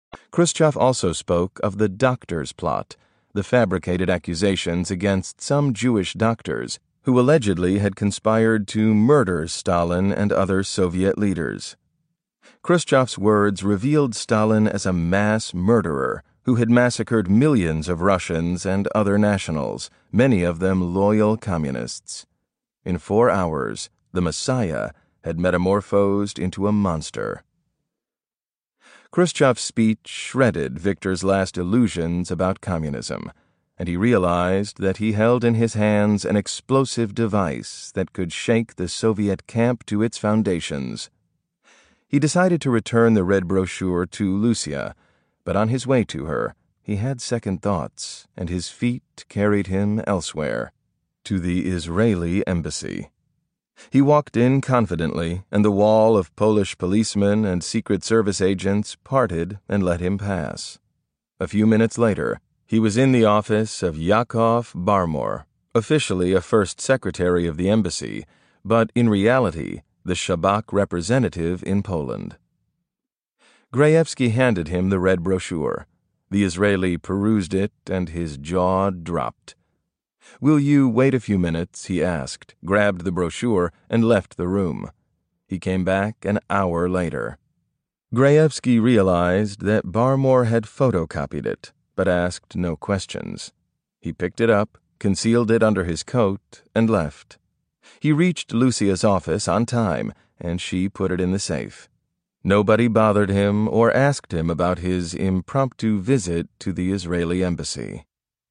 Khrushchev also spoke of the doctor's plot, the fabricated accusations against some Jewish doctors who allegedly had conspired to murder Stalin and other Soviet leaders. Khrushchev's words revealed Stalin as a mass murderer who had massacred millions of Russians and other nationals, many of them loyal communists. In 4 hours, the Messiah had metamorphosed into a monster. Khrushchev's speech shredded Viktor's last illusions about communism, and he realized that he held in his hands an explosive device that could shake the Soviet camp to its foundations. He decided to return the red brochure to Lucia, but on his way to her, he had second thoughts, and his feet carried him elsewhere, to the Israeli embassy. He walked in confidently, and the wall of Polish policemen and Secret Service agents parted and let him pass. A few minutes later, he was in the office of Yakov Barmor, officially a first secretary of the embassy, but in reality, the Shabak representative in Poland. Gruevsky handed him the red brochure. The Israeli perused it, and his jaw dropped. "Will you wait a few minutes?" he asked, grabbed the brochure, and left the room. He came back an hour later. Gruevsky realized that Barmor had photocopied it, but asked no questions. He picked it up, concealed it under his coat, and left. He reached Lucia's office on time, and she put it in the safe. Nobody bothered him or asked him about his impromptu visit to the Israeli embassy.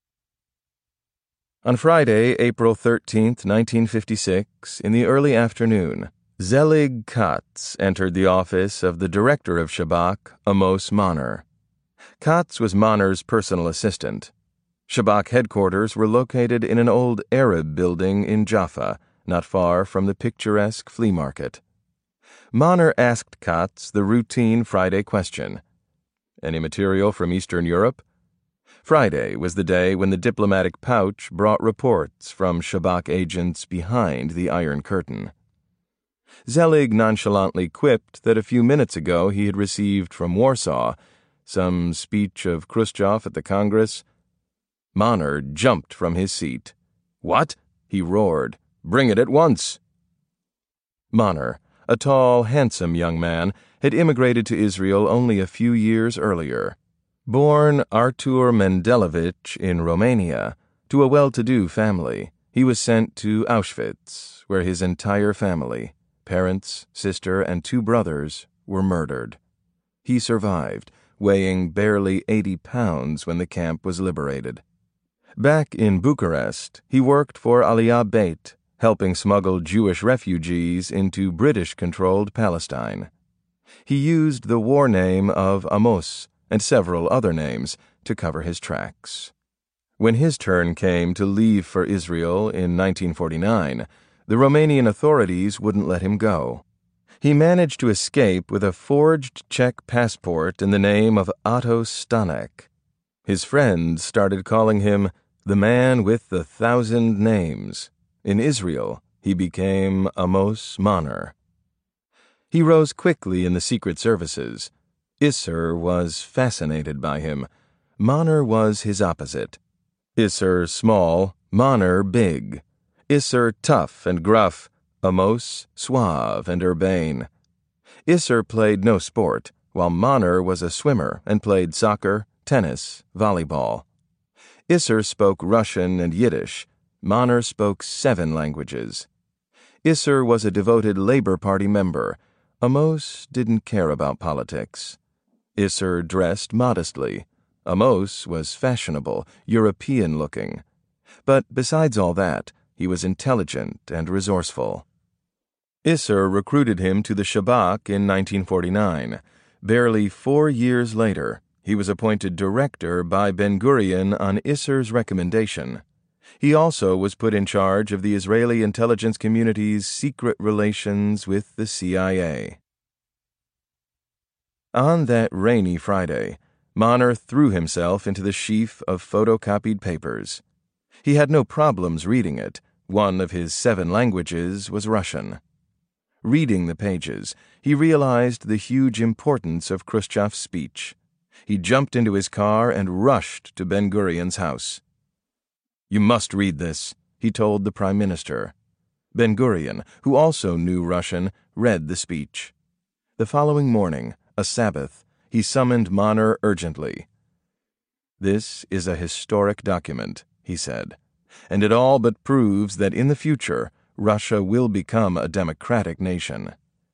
On Friday, April 13, 1956, in the early afternoon, Zelig Katz entered the office of the director of Shabak, Amos Maner. Katz was Maner's personal assistant. Shabak headquarters were located in an old Arab building in Jaffa, not far from the picturesque flea market. Maner asked Katz the routine Friday question. "Any material from Eastern Europe?" Friday was the day when the diplomatic pouch brought reports from Shabak agents behind the Iron Curtain. Zelig nonchalantly quipped that a few minutes ago he had received from Warsaw some speech of Khrushchev at the Congress. Maner jumped from his seat. "What?" he roared. "Bring it at once." Maner, a tall, handsome young man, had immigrated to Israel only a few years earlier. Born Artur Mendelovich in Romania, to a well-to-do family, he was sent to Auschwitz, where his entire family, parents, sister, and 2 brothers, were murdered. He survived, weighing barely 80 pounds when the camp was liberated. Back in Bucharest, he worked for Aliyah Beit, helping smuggle Jewish refugees into British-controlled Palestine. He used the war name of Amos and several other names to cover his tracks. When his turn came to leave for Israel in 1949, the Romanian authorities wouldn't let him go. He managed to escape with a forged Czech passport in the name of Otto Stanek. His friends started calling him the man with the 1,000 names. In Israel, he became Amos Maner. He rose quickly in the secret services. Isser was fascinated by him. Maner was his opposite. Isser small, Maner big. Isser tough and gruff, Amos suave and urbane. Isser played no sport, while Maner was a swimmer and played soccer, tennis, volleyball. Isser spoke Russian and Yiddish. Maner spoke 7 languages. Isser was a devoted Labor Party member. Amos didn't care about politics. Isser dressed modestly. Amos was fashionable, European-looking. But besides all that, he was intelligent and resourceful. Isser recruited him to the Shabak in 1949. Barely 4 years later, he was appointed director by Ben-Gurion on Isser's recommendation. He also was put in charge of the Israeli intelligence community's secret relations with the CIA. On that rainy Friday, Maner threw himself into the sheaf of photocopied papers. He had no problems reading it. One of his 7 languages was Russian. Reading the pages, he realized the huge importance of Khrushchev's speech. He jumped into his car and rushed to Ben-Gurion's house. "You must read this," he told the prime minister. Ben-Gurion, who also knew Russian, read the speech. The following morning, a Sabbath, he summoned Mahner urgently. "This is a historic document," he said, "and it all but proves that in the future Russia will become a democratic nation."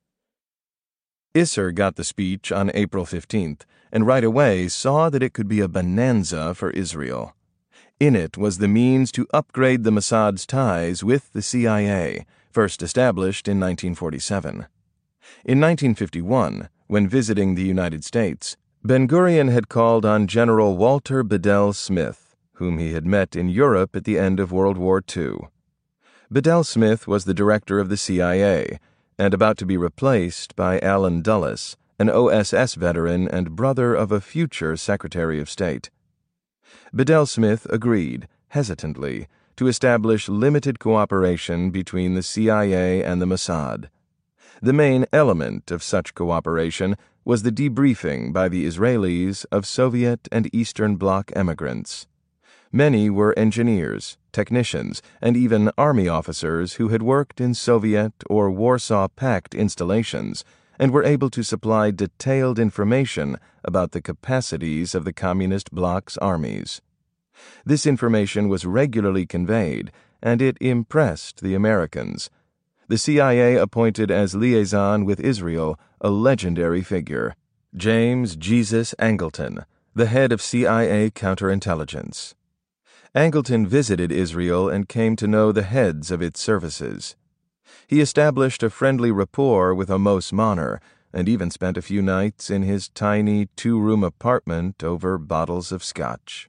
Isser got the speech on April 15th and right away saw that it could be a bonanza for Israel. In it was the means to upgrade the Mossad's ties with the CIA, first established in 1947. In 1951, when visiting the United States, Ben-Gurion had called on General Walter Bedell Smith, whom he had met in Europe at the end of World War II. Bedell Smith was the director of the CIA, and about to be replaced by Allen Dulles, an OSS veteran and brother of a future Secretary of State. Bedell Smith agreed, hesitantly, to establish limited cooperation between the CIA and the Mossad. The main element of such cooperation was the debriefing by the Israelis of Soviet and Eastern Bloc emigrants. Many were engineers, technicians, and even army officers who had worked in Soviet or Warsaw Pact installations and were able to supply detailed information about the capacities of the Communist Bloc's armies. This information was regularly conveyed, and it impressed the Americans. The CIA appointed as liaison with Israel a legendary figure, James Jesus Angleton, the head of CIA counterintelligence. Angleton visited Israel and came to know the heads of its services. He established a friendly rapport with Amos Mahner and even spent a few nights in his tiny two-room apartment over bottles of scotch.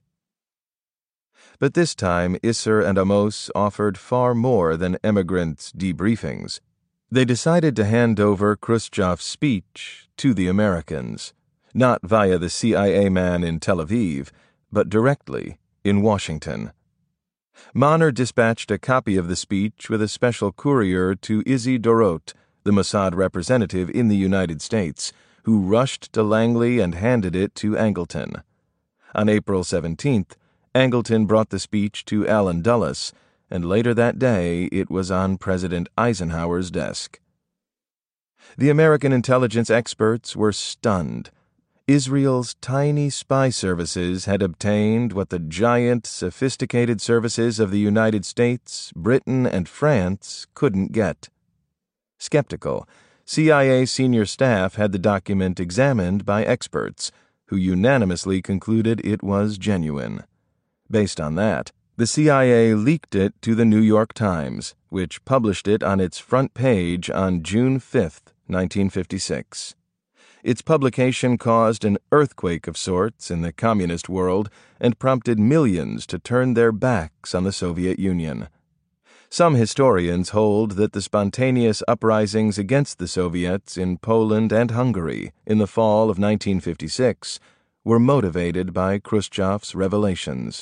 But this time Isser and Amos offered far more than emigrants' debriefings. They decided to hand over Khrushchev's speech to the Americans, not via the CIA man in Tel Aviv, but directly in Washington. Mahner dispatched a copy of the speech with a special courier to Izzy Dorot, the Mossad representative in the United States, who rushed to Langley and handed it to Angleton. On April 17th, Angleton brought the speech to Allen Dulles, and later that day it was on President Eisenhower's desk. The American intelligence experts were stunned. Israel's tiny spy services had obtained what the giant, sophisticated services of the United States, Britain, and France couldn't get. Skeptical, CIA senior staff had the document examined by experts, who unanimously concluded it was genuine. Based on that, the CIA leaked it to the New York Times, which published it on its front page on June 5, 1956. Its publication caused an earthquake of sorts in the communist world and prompted millions to turn their backs on the Soviet Union. Some historians hold that the spontaneous uprisings against the Soviets in Poland and Hungary in the fall of 1956 were motivated by Khrushchev's revelations.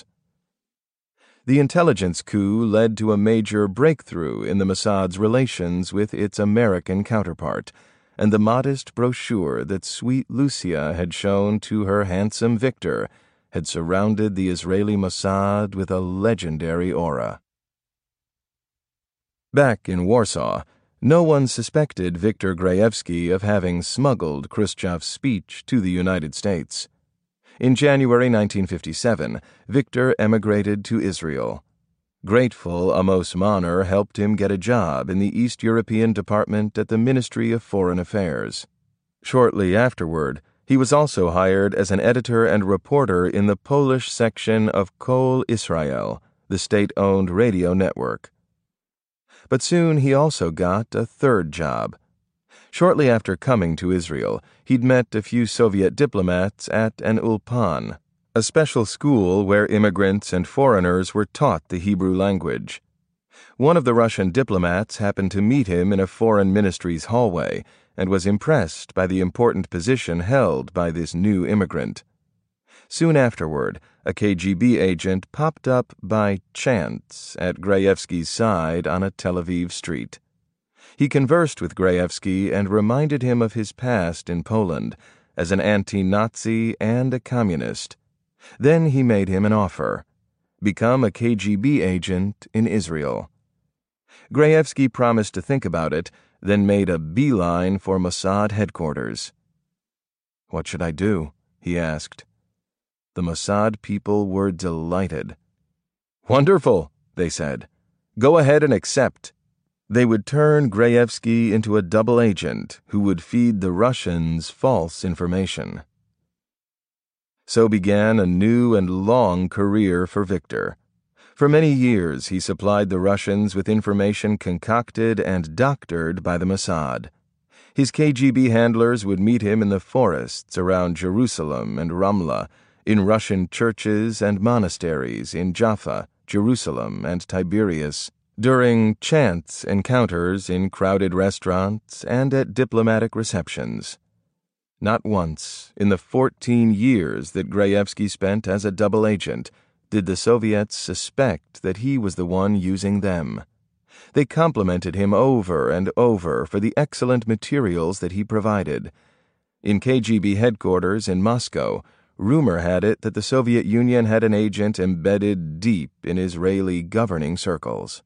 The intelligence coup led to a major breakthrough in the Mossad's relations with its American counterpart, and the modest brochure that sweet Lucia had shown to her handsome Victor had surrounded the Israeli Mossad with a legendary aura. Back in Warsaw, no one suspected Viktor Grayevsky of having smuggled Khrushchev's speech to the United States. In January 1957, Viktor emigrated to Israel. Grateful, Amos Mahner helped him get a job in the East European department at the Ministry of Foreign Affairs. Shortly afterward, he was also hired as an editor and reporter in the Polish section of Kol Israel, the state-owned radio network. But soon he also got a third job. Shortly after coming to Israel, he'd met a few Soviet diplomats at an ulpan, a special school where immigrants and foreigners were taught the Hebrew language. One of the Russian diplomats happened to meet him in a foreign ministry's hallway and was impressed by the important position held by this new immigrant. Soon afterward, a KGB agent popped up by chance at Grayevsky's side on a Tel Aviv street. He conversed with Grayevsky and reminded him of his past in Poland, as an anti-Nazi and a communist. Then he made him an offer: become a KGB agent in Israel. Gruevsky promised to think about it, then made a beeline for Mossad headquarters. "What should I do?" he asked. The Mossad people were delighted. "Wonderful," they said. "Go ahead and accept." They would turn Gruevsky into a double agent who would feed the Russians false information. So began a new and long career for Victor. For many years he supplied the Russians with information concocted and doctored by the Mossad. His KGB handlers would meet him in the forests around Jerusalem and Ramla, in Russian churches and monasteries in Jaffa, Jerusalem, and Tiberias, during chance encounters in crowded restaurants and at diplomatic receptions. Not once, in the 14 years that Gruevsky spent as a double agent, did the Soviets suspect that he was the one using them. They complimented him over and over for the excellent materials that he provided. In KGB headquarters in Moscow, rumor had it that the Soviet Union had an agent embedded deep in Israeli governing circles.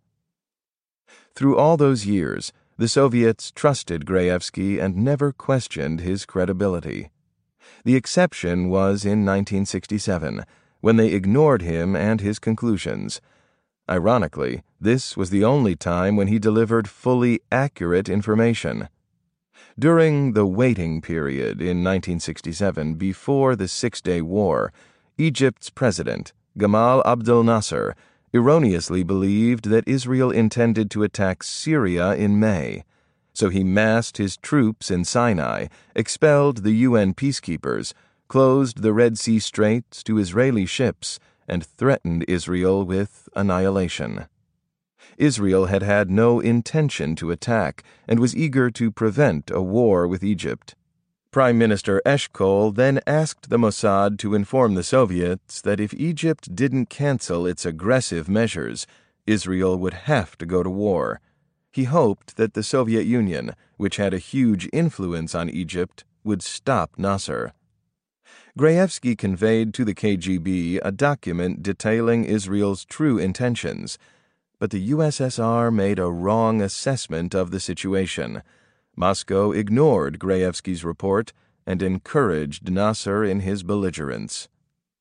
Through all those years, the Soviets trusted Gruevsky and never questioned his credibility. The exception was in 1967, when they ignored him and his conclusions. Ironically, this was the only time when he delivered fully accurate information. During the waiting period in 1967, before the Six-Day War, Egypt's president, Gamal Abdel Nasser, erroneously believed that Israel intended to attack Syria in May. So he massed his troops in Sinai, expelled the UN peacekeepers, closed the Red Sea Straits to Israeli ships, and threatened Israel with annihilation. Israel had had no intention to attack and was eager to prevent a war with Egypt. Prime Minister Eshkol then asked the Mossad to inform the Soviets that if Egypt didn't cancel its aggressive measures, Israel would have to go to war. He hoped that the Soviet Union, which had a huge influence on Egypt, would stop Nasser. Gruevsky conveyed to the KGB a document detailing Israel's true intentions, but the USSR made a wrong assessment of the situation. Moscow ignored Gruevsky's report and encouraged Nasser in his belligerence.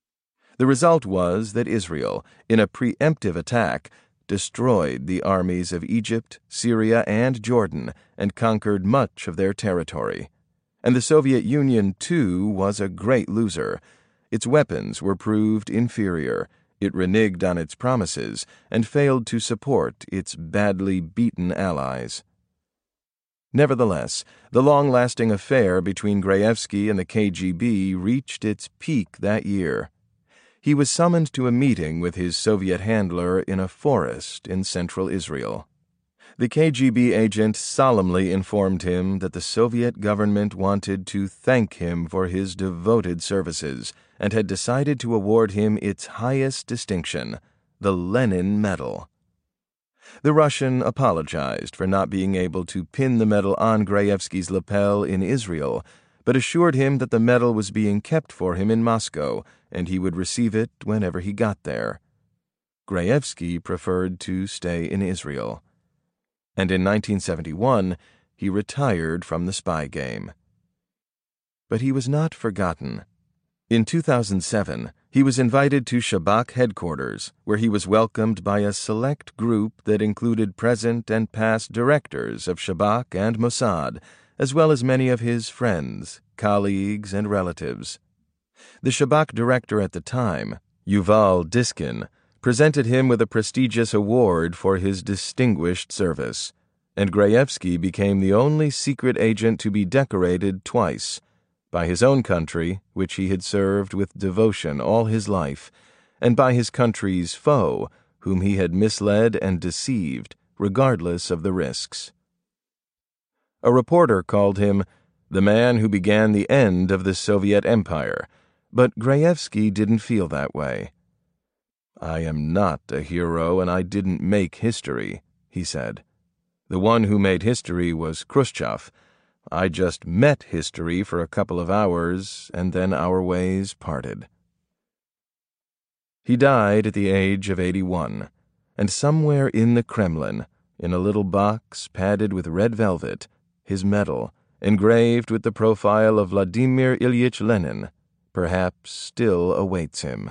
The result was that Israel, in a preemptive attack, destroyed the armies of Egypt, Syria, and Jordan and conquered much of their territory. And the Soviet Union, too, was a great loser. Its weapons were proved inferior, it reneged on its promises, and failed to support its badly beaten allies. Nevertheless, the long-lasting affair between Gruevsky and the KGB reached its peak that year. He was summoned to a meeting with his Soviet handler in a forest in central Israel. The KGB agent solemnly informed him that the Soviet government wanted to thank him for his devoted services and had decided to award him its highest distinction, the Lenin Medal. The Russian apologized for not being able to pin the medal on Gruevsky's lapel in Israel, but assured him that the medal was being kept for him in Moscow and he would receive it whenever he got there. Gruevsky preferred to stay in Israel. And in 1971, he retired from the spy game. But he was not forgotten. In 2007, he was invited to Shabak headquarters, where he was welcomed by a select group that included present and past directors of Shabak and Mossad, as well as many of his friends, colleagues, and relatives. The Shabak director at the time, Yuval Diskin, presented him with a prestigious award for his distinguished service, and Gruevsky became the only secret agent to be decorated twice, by his own country, which he had served with devotion all his life, and by his country's foe, whom he had misled and deceived, regardless of the risks. A reporter called him the man who began the end of the Soviet Empire, but Gruevsky didn't feel that way. "I am not a hero and I didn't make history," he said. "The one who made history was Khrushchev. I just met history for a couple of hours, and then our ways parted. He died at the age of 81, and somewhere in the Kremlin, in a little box padded with red velvet, his medal, engraved with the profile of Vladimir Ilyich Lenin, perhaps still awaits him.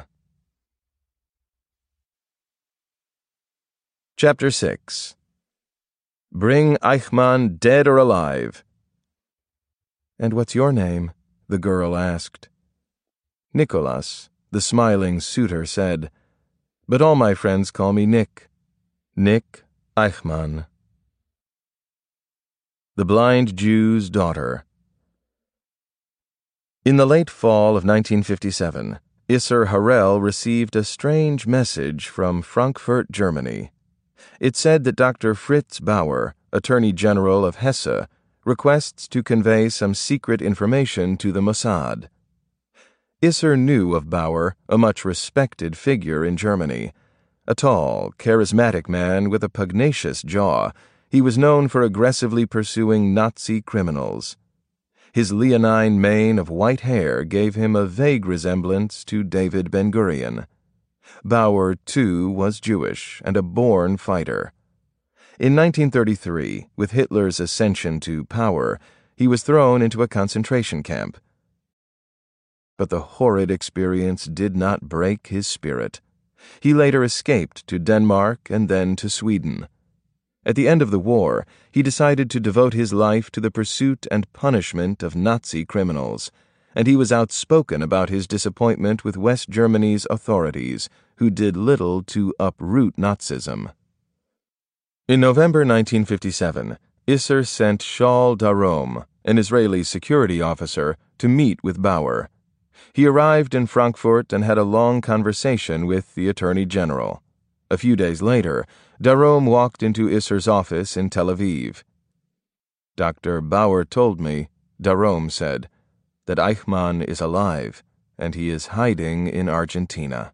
Chapter 6. Bring Eichmann dead or alive. "And what's your name?" the girl asked. "Nicholas," the smiling suitor said, "but all my friends call me Nick. Nick Eichmann." The Blind Jew's Daughter. In the late fall of 1957, Isser Harel received a strange message from Frankfurt, Germany. It said that Dr. Fritz Bauer, Attorney General of Hesse, requests to convey some secret information to the Mossad. Isser knew of Bauer, a much respected figure in Germany. A tall, charismatic man with a pugnacious jaw, he was known for aggressively pursuing Nazi criminals. His leonine mane of white hair gave him a vague resemblance to David Ben-Gurion. Bauer, too, was Jewish and a born fighter. In 1933, with Hitler's ascension to power, he was thrown into a concentration camp. But the horrid experience did not break his spirit. He later escaped to Denmark and then to Sweden. At the end of the war, he decided to devote his life to the pursuit and punishment of Nazi criminals, and he was outspoken about his disappointment with West Germany's authorities, who did little to uproot Nazism. In November 1957, Isser sent Shaul Darom, an Israeli security officer, to meet with Bauer. He arrived in Frankfurt and had a long conversation with the Attorney General. A few days later, Darom walked into Isser's office in Tel Aviv. "Dr. Bauer told me," Darom said, "that Eichmann is alive, and he is hiding in Argentina."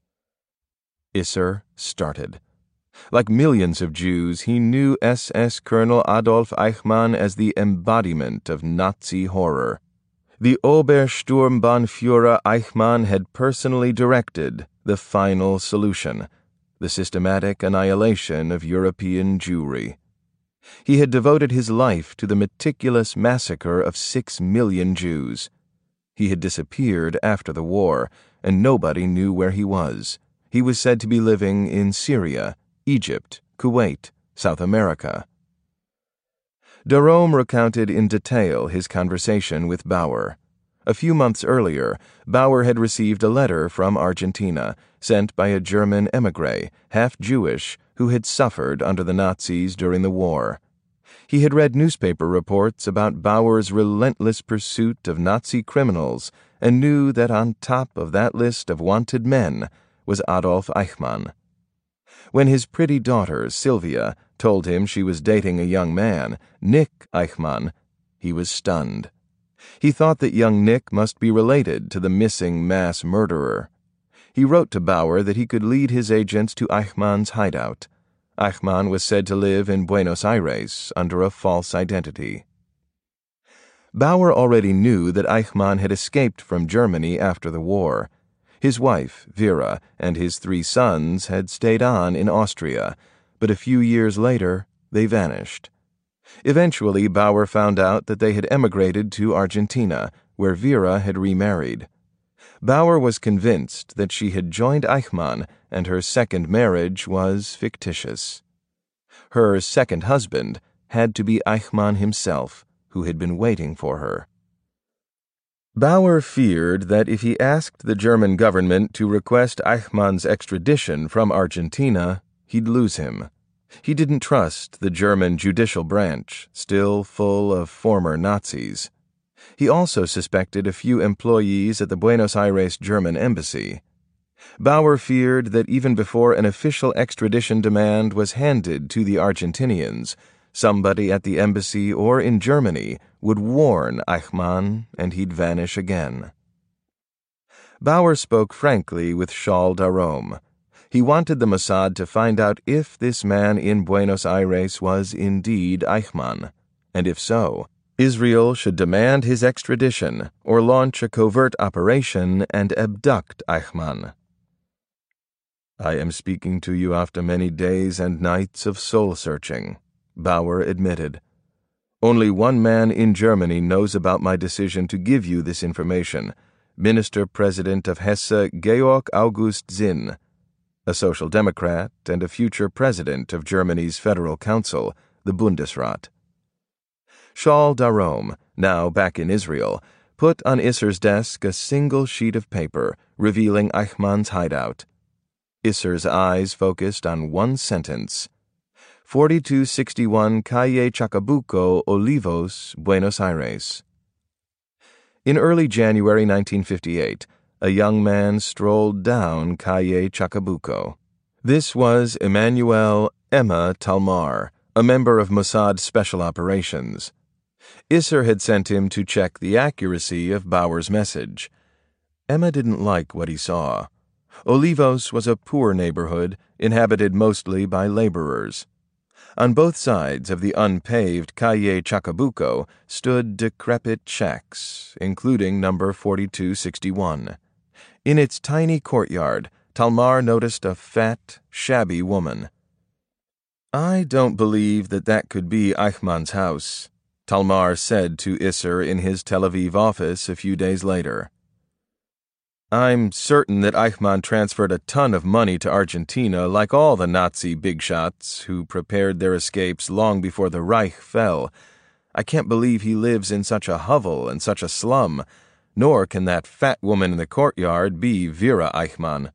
Isser started. Like millions of Jews, he knew SS Colonel Adolf Eichmann as the embodiment of Nazi horror. The Obersturmbannführer Eichmann had personally directed the final solution, the systematic annihilation of European Jewry. He had devoted his life to the meticulous massacre of 6 million Jews. He had disappeared after the war, and nobody knew where he was. He was said to be living in Syria, Egypt, Kuwait, South America. Darom recounted in detail his conversation with Bauer. A few months earlier, Bauer had received a letter from Argentina, sent by a German émigré, half Jewish, who had suffered under the Nazis during the war. He had read newspaper reports about Bauer's relentless pursuit of Nazi criminals and knew that on top of that list of wanted men was Adolf Eichmann. When his pretty daughter, Sylvia, told him she was dating a young man, Nick Eichmann, he was stunned. He thought that young Nick must be related to the missing mass murderer. He wrote to Bauer that he could lead his agents to Eichmann's hideout. Eichmann was said to live in Buenos Aires under a false identity. Bauer already knew that Eichmann had escaped from Germany after the war. His wife, Vera, and his 3 sons had stayed on in Austria, but a few years later they vanished. Eventually, Bauer found out that they had emigrated to Argentina, where Vera had remarried. Bauer was convinced that she had joined Eichmann and her second marriage was fictitious. Her second husband had to be Eichmann himself, who had been waiting for her. Bauer feared that if he asked the German government to request Eichmann's extradition from Argentina, he'd lose him. He didn't trust the German judicial branch, still full of former Nazis. He also suspected a few employees at the Buenos Aires German embassy. Bauer feared that even before an official extradition demand was handed to the Argentinians, somebody at the embassy or in Germany would warn Eichmann and he'd vanish again. Bauer spoke frankly with Shaul Darom. He wanted the Mossad to find out if this man in Buenos Aires was indeed Eichmann, and if so, Israel should demand his extradition or launch a covert operation and abduct Eichmann. I am speaking to you after many days and nights of soul-searching, Bauer admitted. Only one man in Germany knows about my decision to give you this information, Minister-President of Hesse Georg August Zinn, a Social Democrat and a future president of Germany's Federal Council, the Bundesrat. Shaul Darom, now back in Israel, put on Isser's desk a single sheet of paper revealing Eichmann's hideout. Isser's eyes focused on one sentence: 4261 Calle Chacabuco, Olivos, Buenos Aires. In early January 1958, a young man strolled down Calle Chacabuco. This was Emmanuel Emma Talmar, a member of Mossad Special Operations. Isser had sent him to check the accuracy of Bauer's message. Emma didn't like what he saw. Olivos was a poor neighborhood, inhabited mostly by laborers. On both sides of the unpaved Calle Chacabuco stood decrepit shacks, including number 4261. In its tiny courtyard, Talmar noticed a fat, shabby woman. "I don't believe that could be Eichmann's house," Talmar said to Isser in his Tel Aviv office a few days later. "I'm certain that Eichmann transferred a ton of money to Argentina like all the Nazi big shots who prepared their escapes long before the Reich fell. I can't believe he lives in such a hovel and such a slum, nor can that fat woman in the courtyard be Vera Eichmann."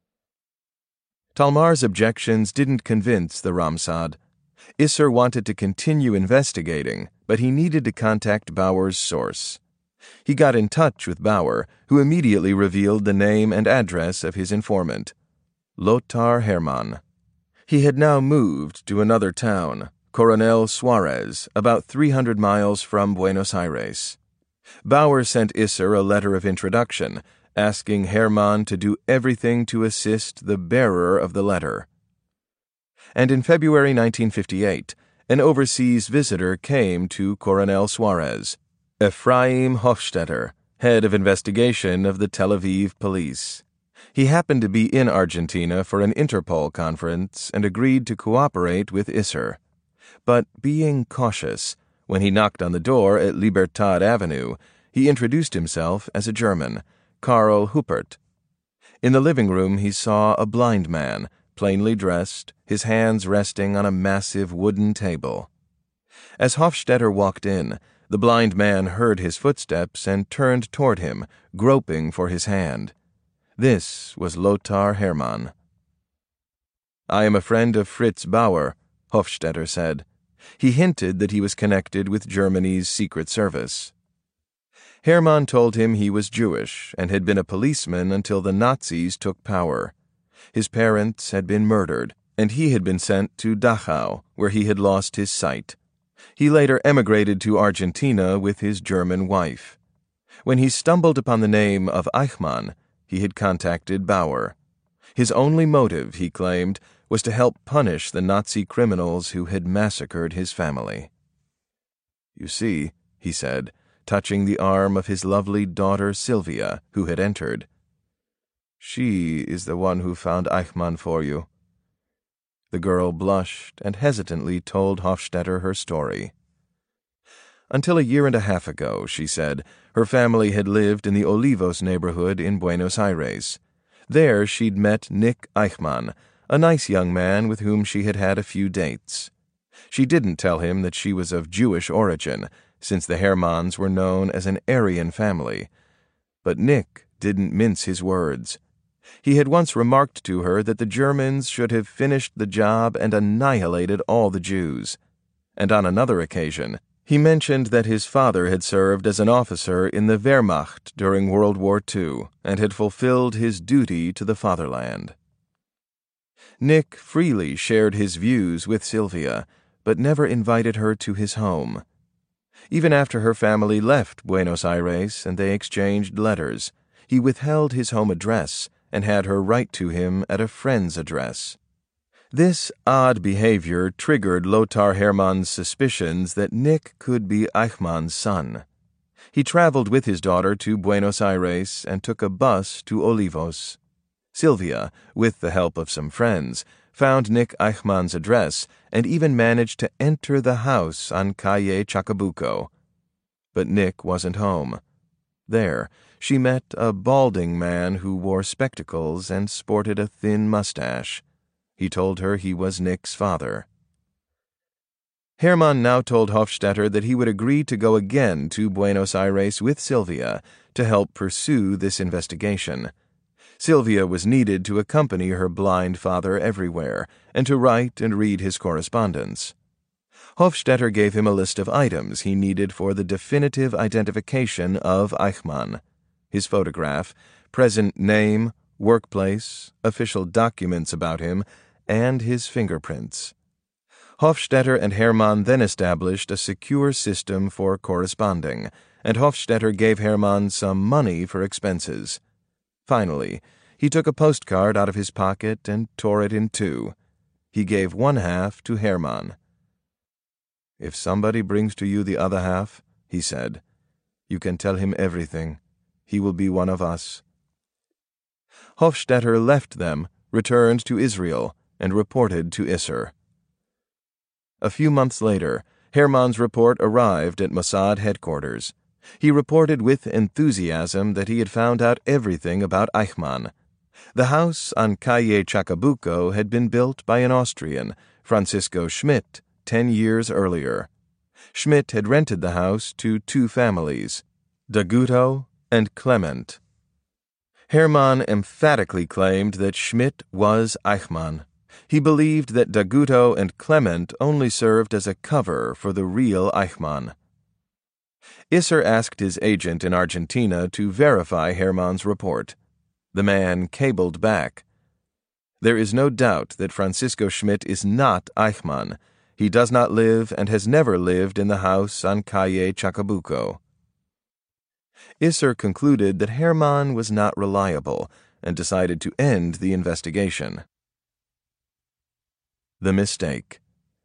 Talmar's objections didn't convince the Ramsad. Isser wanted to continue investigating, but he needed to contact Bauer's source. He got in touch with Bauer, who immediately revealed the name and address of his informant, Lothar Hermann. He had now moved to another town, Coronel Suarez, about 300 miles from Buenos Aires. Bauer sent Isser a letter of introduction, asking Hermann to do everything to assist the bearer of the letter. And in February 1958, an overseas visitor came to Coronel Suarez, Ephraim Hofstetter, head of investigation of the Tel Aviv police. He happened to be in Argentina for an Interpol conference and agreed to cooperate with Isser. But being cautious, when he knocked on the door at Libertad Avenue, he introduced himself as a German, Karl Huppert. In the living room he saw a blind man, plainly dressed, his hands resting on a massive wooden table. As Hofstetter walked in, the blind man heard his footsteps and turned toward him, groping for his hand. This was Lothar Hermann. "I am a friend of Fritz Bauer," Hofstetter said. He hinted that he was connected with Germany's Secret Service. Hermann told him he was Jewish and had been a policeman until the Nazis took power. His parents had been murdered, and he had been sent to Dachau, where he had lost his sight. He later emigrated to Argentina with his German wife. When he stumbled upon the name of Eichmann, he had contacted Bauer. His only motive, he claimed, was to help punish the Nazi criminals who had massacred his family. "You see," he said, touching the arm of his lovely daughter Sylvia, who had entered. "She is the one who found Eichmann for you." The girl blushed and hesitantly told Hofstetter her story. Until a year and a half ago, she said, her family had lived in the Olivos neighborhood in Buenos Aires. There she'd met Nick Eichmann, a nice young man with whom she had had a few dates. She didn't tell him that she was of Jewish origin, since the Hermanns were known as an Aryan family. But Nick didn't mince his words. He had once remarked to her that the Germans should have finished the job and annihilated all the Jews. And on another occasion, he mentioned that his father had served as an officer in the Wehrmacht during World War II and had fulfilled his duty to the fatherland. Nick freely shared his views with Sylvia, but never invited her to his home. Even after her family left Buenos Aires and they exchanged letters, he withheld his home address and had her write to him at a friend's address. This odd behavior triggered Lothar Hermann's suspicions that Nick could be Eichmann's son. He traveled with his daughter to Buenos Aires and took a bus to Olivos. Sylvia, with the help of some friends, found Nick Eichmann's address and even managed to enter the house on Calle Chacabuco. But Nick wasn't home. There, she met a balding man who wore spectacles and sported a thin mustache. He told her he was Nick's father. Hermann now told Hofstetter that he would agree to go again to Buenos Aires with Sylvia to help pursue this investigation. Sylvia was needed to accompany her blind father everywhere and to write and read his correspondence. Hofstetter gave him a list of items he needed for the definitive identification of Eichmann: his photograph, present name, workplace, official documents about him, and his fingerprints. Hofstetter and Hermann then established a secure system for corresponding, and Hofstetter gave Hermann some money for expenses. Finally, he took a postcard out of his pocket and tore it in two. He gave one half to Hermann. "If somebody brings to you the other half," he said, "you can tell him everything. He will be one of us." Hofstetter left them, returned to Israel, and reported to Isser. A few months later, Hermann's report arrived at Mossad headquarters. He reported with enthusiasm that he had found out everything about Eichmann. The house on Calle Chacabuco had been built by an Austrian, Francisco Schmidt, 10 years earlier. Schmidt had rented the house to two families, Daguto and Clement. Hermann emphatically claimed that Schmidt was Eichmann. He believed that Daguto and Clement only served as a cover for the real Eichmann. Isser asked his agent in Argentina to verify Hermann's report. The man cabled back. "There is no doubt that Francisco Schmidt is not Eichmann. He does not live and has never lived in the house on Calle Chacabuco." Isser concluded that Hermann was not reliable and decided to end the investigation. The mistake.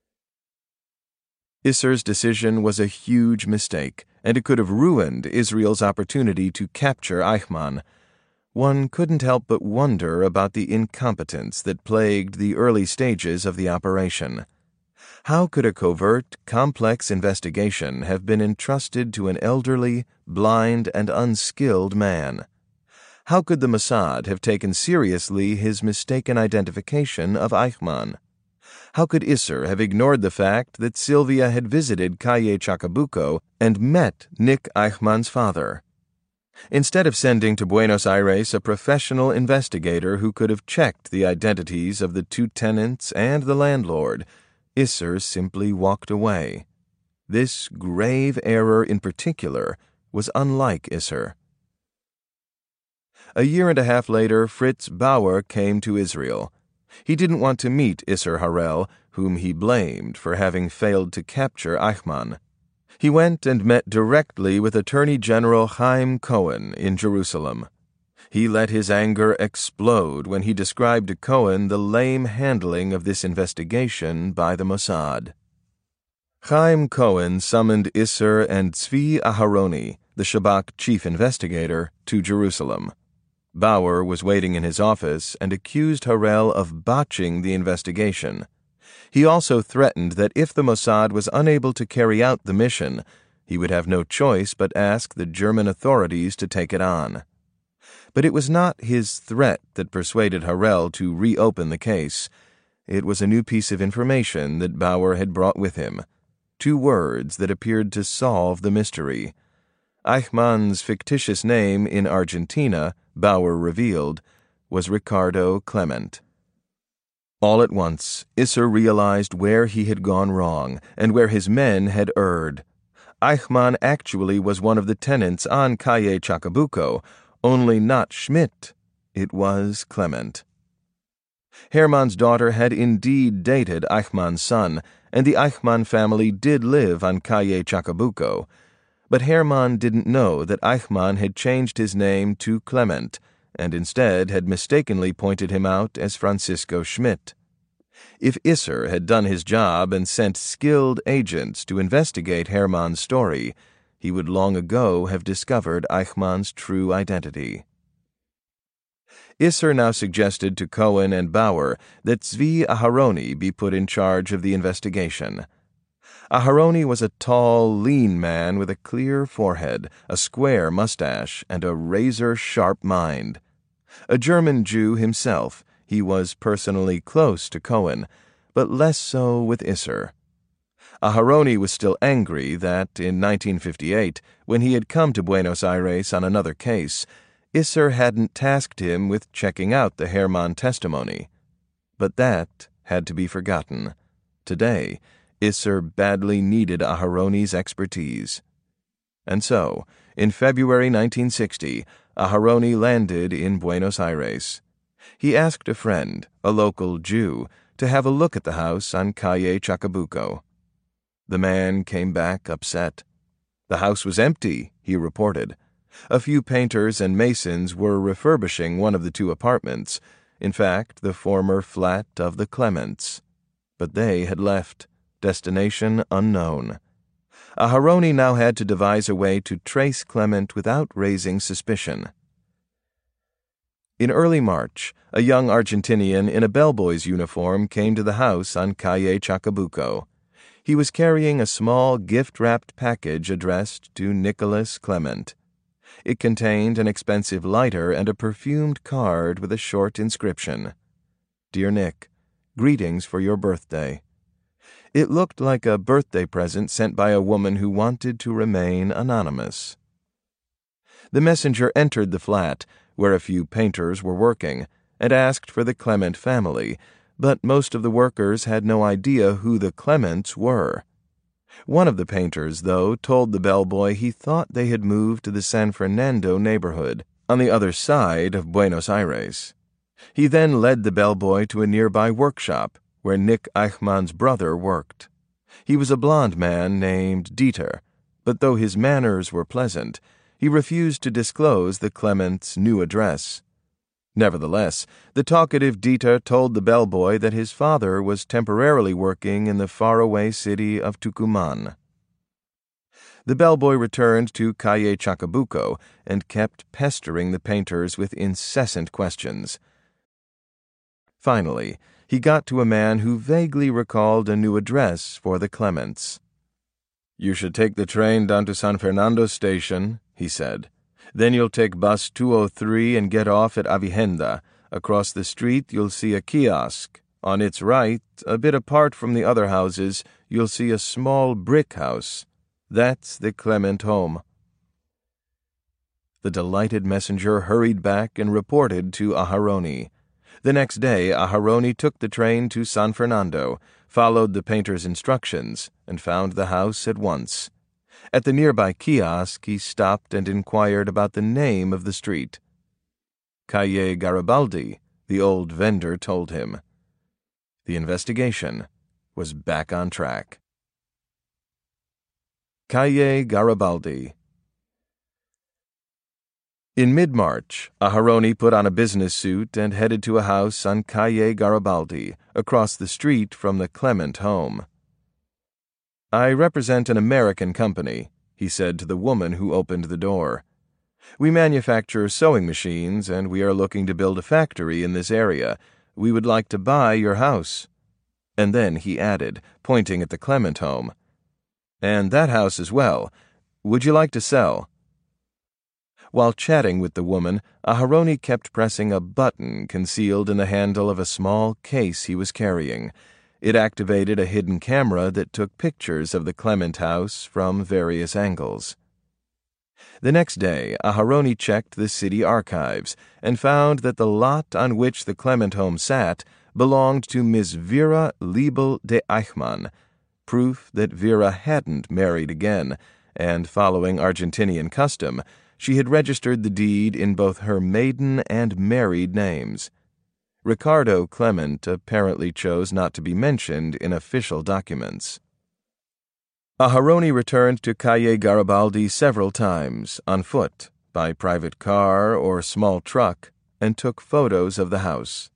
Isser's decision was a huge mistake, and it could have ruined Israel's opportunity to capture Eichmann. One couldn't help but wonder about the incompetence that plagued the early stages of the operation. How could a covert, complex investigation have been entrusted to an elderly, blind, and unskilled man? How could the Mossad have taken seriously his mistaken identification of Eichmann? How could Isser have ignored the fact that Sylvia had visited Calle Chacabuco and met Nick Eichmann's father? Instead of sending to Buenos Aires a professional investigator who could have checked the identities of the two tenants and the landlord, Isser simply walked away. This grave error in particular was unlike Isser. A year and a half later, Fritz Bauer came to Israel. He didn't want to meet Isser Harel, whom he blamed for having failed to capture Eichmann. He went and met directly with Attorney General Chaim Cohen in Jerusalem. He let his anger explode when he described to Cohen the lame handling of this investigation by the Mossad. Chaim Cohen summoned Isser and Tzvi Aharoni, the Shabak chief investigator, to Jerusalem. Bauer was waiting in his office and accused Harel of botching the investigation. He also threatened that if the Mossad was unable to carry out the mission, he would have no choice but ask the German authorities to take it on. But it was not his threat that persuaded Harel to reopen the case. It was a new piece of information that Bauer had brought with him, 2 words that appeared to solve the mystery. Eichmann's fictitious name in Argentina, Bauer revealed, was Ricardo Clement. All at once, Isser realized where he had gone wrong and where his men had erred. Eichmann actually was one of the tenants on Calle Chacabuco, only not Schmidt. It was Clement. Hermann's daughter had indeed dated Eichmann's son, and the Eichmann family did live on Calle Chacabuco. But Hermann didn't know that Eichmann had changed his name to Clement, and instead had mistakenly pointed him out as Francisco Schmidt. If Isser had done his job and sent skilled agents to investigate Hermann's story, he would long ago have discovered Eichmann's true identity. Isser now suggested to Cohen and Bauer that Zvi Aharoni be put in charge of the investigation. Aharoni was a tall, lean man with a clear forehead, a square mustache, and a razor-sharp mind. A German Jew himself, he was personally close to Cohen, but less so with Isser. Aharoni was still angry that, in 1958, when he had come to Buenos Aires on another case, Isser hadn't tasked him with checking out the Hermann testimony. But that had to be forgotten. Today, Isser badly needed Aharoni's expertise. And so, in February 1960, Aharoni landed in Buenos Aires. He asked a friend, a local Jew, to have a look at the house on Calle Chacabuco. The man came back upset. The house was empty, he reported. A few painters and masons were refurbishing one of the two apartments, in fact, the former flat of the Clements. But they had left, destination unknown. Aharoni now had to devise a way to trace Clement without raising suspicion. In early March, a young Argentinian in a bellboy's uniform came to the house on Calle Chacabuco. He was carrying a small gift-wrapped package addressed to Nicholas Clement. It contained an expensive lighter and a perfumed card with a short inscription. "Dear Nick, greetings for your birthday." It looked like a birthday present sent by a woman who wanted to remain anonymous. The messenger entered the flat, where a few painters were working, and asked for the Clement family, but most of the workers had no idea who the Clements were. One of the painters, though, told the bellboy he thought they had moved to the San Fernando neighborhood, on the other side of Buenos Aires. He then led the bellboy to a nearby workshop, where Nick Eichmann's brother worked. He was a blond man named Dieter, but though his manners were pleasant, he refused to disclose the Clements' new address. Nevertheless, the talkative Dieter told the bellboy that his father was temporarily working in the faraway city of Tucumán. The bellboy returned to Calle Chacabuco and kept pestering the painters with incessant questions. Finally, he got to a man who vaguely recalled a new address for the Clements. "You should take the train down to San Fernando station," he said. "Then you'll take bus 203 and get off at Avigenda. Across the street you'll see a kiosk. On its right, a bit apart from the other houses, you'll see a small brick house. That's the Clement home." The delighted messenger hurried back and reported to Aharoni. The next day, Aharoni took the train to San Fernando, followed the painter's instructions, and found the house at once. At the nearby kiosk, he stopped and inquired about the name of the street. Calle Garibaldi, the old vendor told him. The investigation was back on track. Calle Garibaldi. In mid-March, Aharoni put on a business suit and headed to a house on Calle Garibaldi, across the street from the Clement home. "I represent an American company," he said to the woman who opened the door. "We manufacture sewing machines, and we are looking to build a factory in this area. We would like to buy your house." And then he added, pointing at the Clement home, "And that house as well. Would you like to sell?" While chatting with the woman, Aharoni kept pressing a button concealed in the handle of a small case he was carrying. It activated a hidden camera that took pictures of the Clement house from various angles. The next day, Aharoni checked the city archives and found that the lot on which the Clement home sat belonged to Miss Vera Liebel de Eichmann, proof that Vera hadn't married again, and following Argentinian custom, she had registered the deed in both her maiden and married names. Ricardo Clement apparently chose not to be mentioned in official documents. Aharoni returned to Calle Garibaldi several times, on foot, by private car or small truck, and took photos of the house.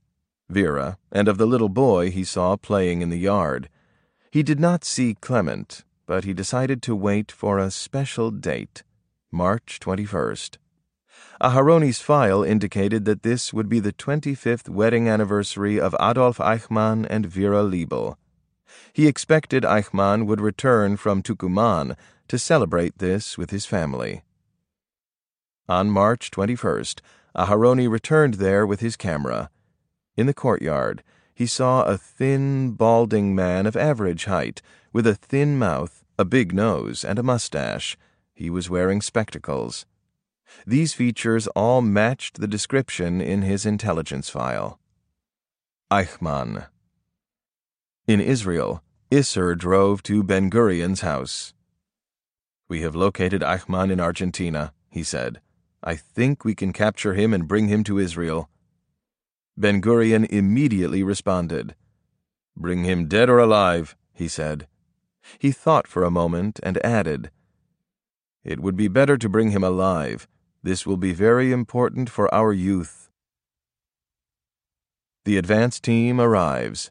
Vera, and of the little boy he saw playing in the yard. He did not see Clement, but he decided to wait for a special date, March 21st. Aharoni's file indicated that this would be the 25th wedding anniversary of Adolf Eichmann and Vera Liebel. He expected Eichmann would return from Tucumán to celebrate this with his family. On March 21st, Aharoni returned there with his camera. In the courtyard, he saw a thin, balding man of average height, with a thin mouth, a big nose, and a mustache. He was wearing spectacles. These features all matched the description in his intelligence file. Eichmann. In Israel, Isser drove to Ben-Gurion's house. "We have located Eichmann in Argentina," he said. "I think we can capture him and bring him to Israel." Ben-Gurion immediately responded. "Bring him dead or alive," he said. He thought for a moment and added, "It would be better to bring him alive. This will be very important for our youth." The advance team arrives.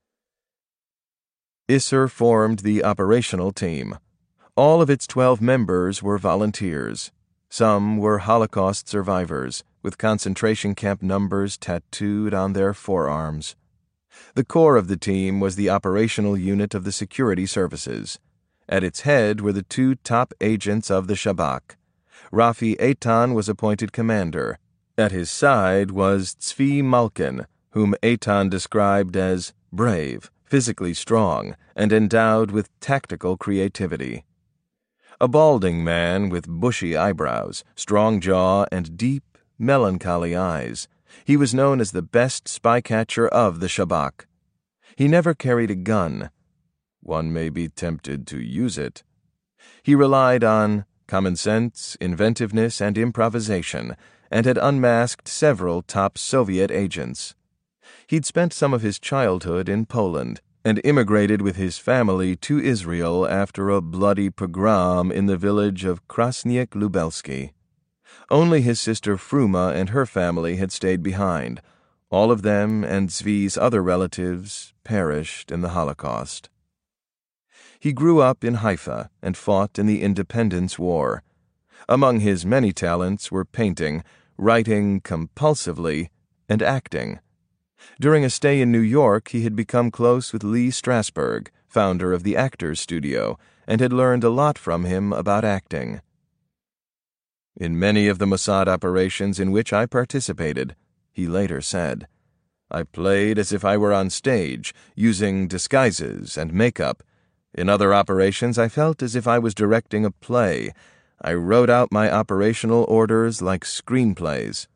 Isser formed the operational team. All of its 12 members were volunteers. Some were Holocaust survivors, with concentration camp numbers tattooed on their forearms. The core of the team was the operational unit of the security services. At its head were the 2 top agents of the Shabak. Rafi Eitan was appointed commander. At his side was Tzvi Malkin, whom Eitan described as brave, physically strong, and endowed with tactical creativity. A balding man with bushy eyebrows, strong jaw, and deep, melancholy eyes, he was known as the best spy-catcher of the Shabak. He never carried a gun. One may be tempted to use it. He relied on common sense, inventiveness, and improvisation, and had unmasked several top Soviet agents. He'd spent some of his childhood in Poland, and immigrated with his family to Israel after a bloody pogrom in the village of Krasniak Lubelsky. Only his sister Fruma and her family had stayed behind. All of them and Tzvi's other relatives perished in the Holocaust. He grew up in Haifa and fought in the Independence War. Among his many talents were painting, writing compulsively, and acting. During a stay in New York, he had become close with Lee Strasberg, founder of the Actors Studio, and had learned a lot from him about acting. "In many of the Mossad operations in which I participated," he later said, "I played as if I were on stage, using disguises and makeup. In other operations, I felt as if I was directing a play. I wrote out my operational orders like screenplays."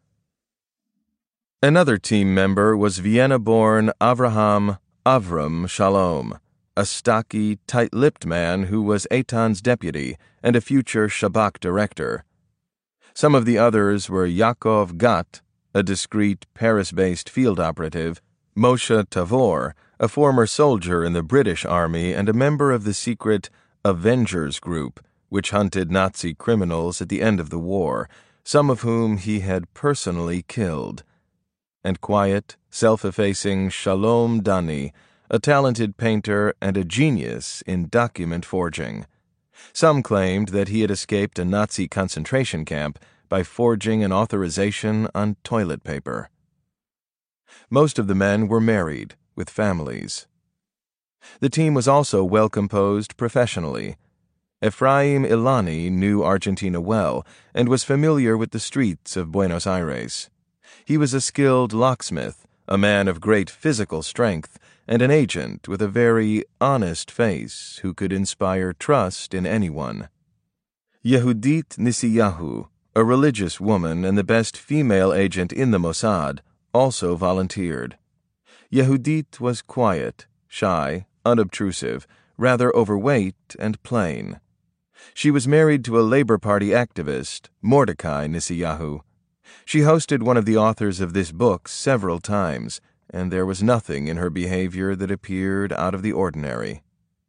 Another team member was Vienna-born Avram Shalom, a stocky, tight-lipped man who was Eitan's deputy and a future Shabak director. Some of the others were Yaakov Gat, a discreet Paris-based field operative, Moshe Tavor, a former soldier in the British Army and a member of the secret Avengers Group, which hunted Nazi criminals at the end of the war, some of whom he had personally killed, and quiet, self-effacing Shalom Dani, a talented painter and a genius in document forging. Some claimed that he had escaped a Nazi concentration camp by forging an authorization on toilet paper. Most of the men were married, with families. The team was also well composed professionally. Ephraim Ilani knew Argentina well and was familiar with the streets of Buenos Aires. He was a skilled locksmith, a man of great physical strength, and an agent with a very honest face who could inspire trust in anyone. Yehudit Nisiyahu, a religious woman and the best female agent in the Mossad, also volunteered. Yehudit was quiet, shy, unobtrusive, rather overweight and plain. She was married to a Labor Party activist, Mordecai Nisiyahu. She hosted one of the authors of this book several times, and there was nothing in her behavior that appeared out of the ordinary.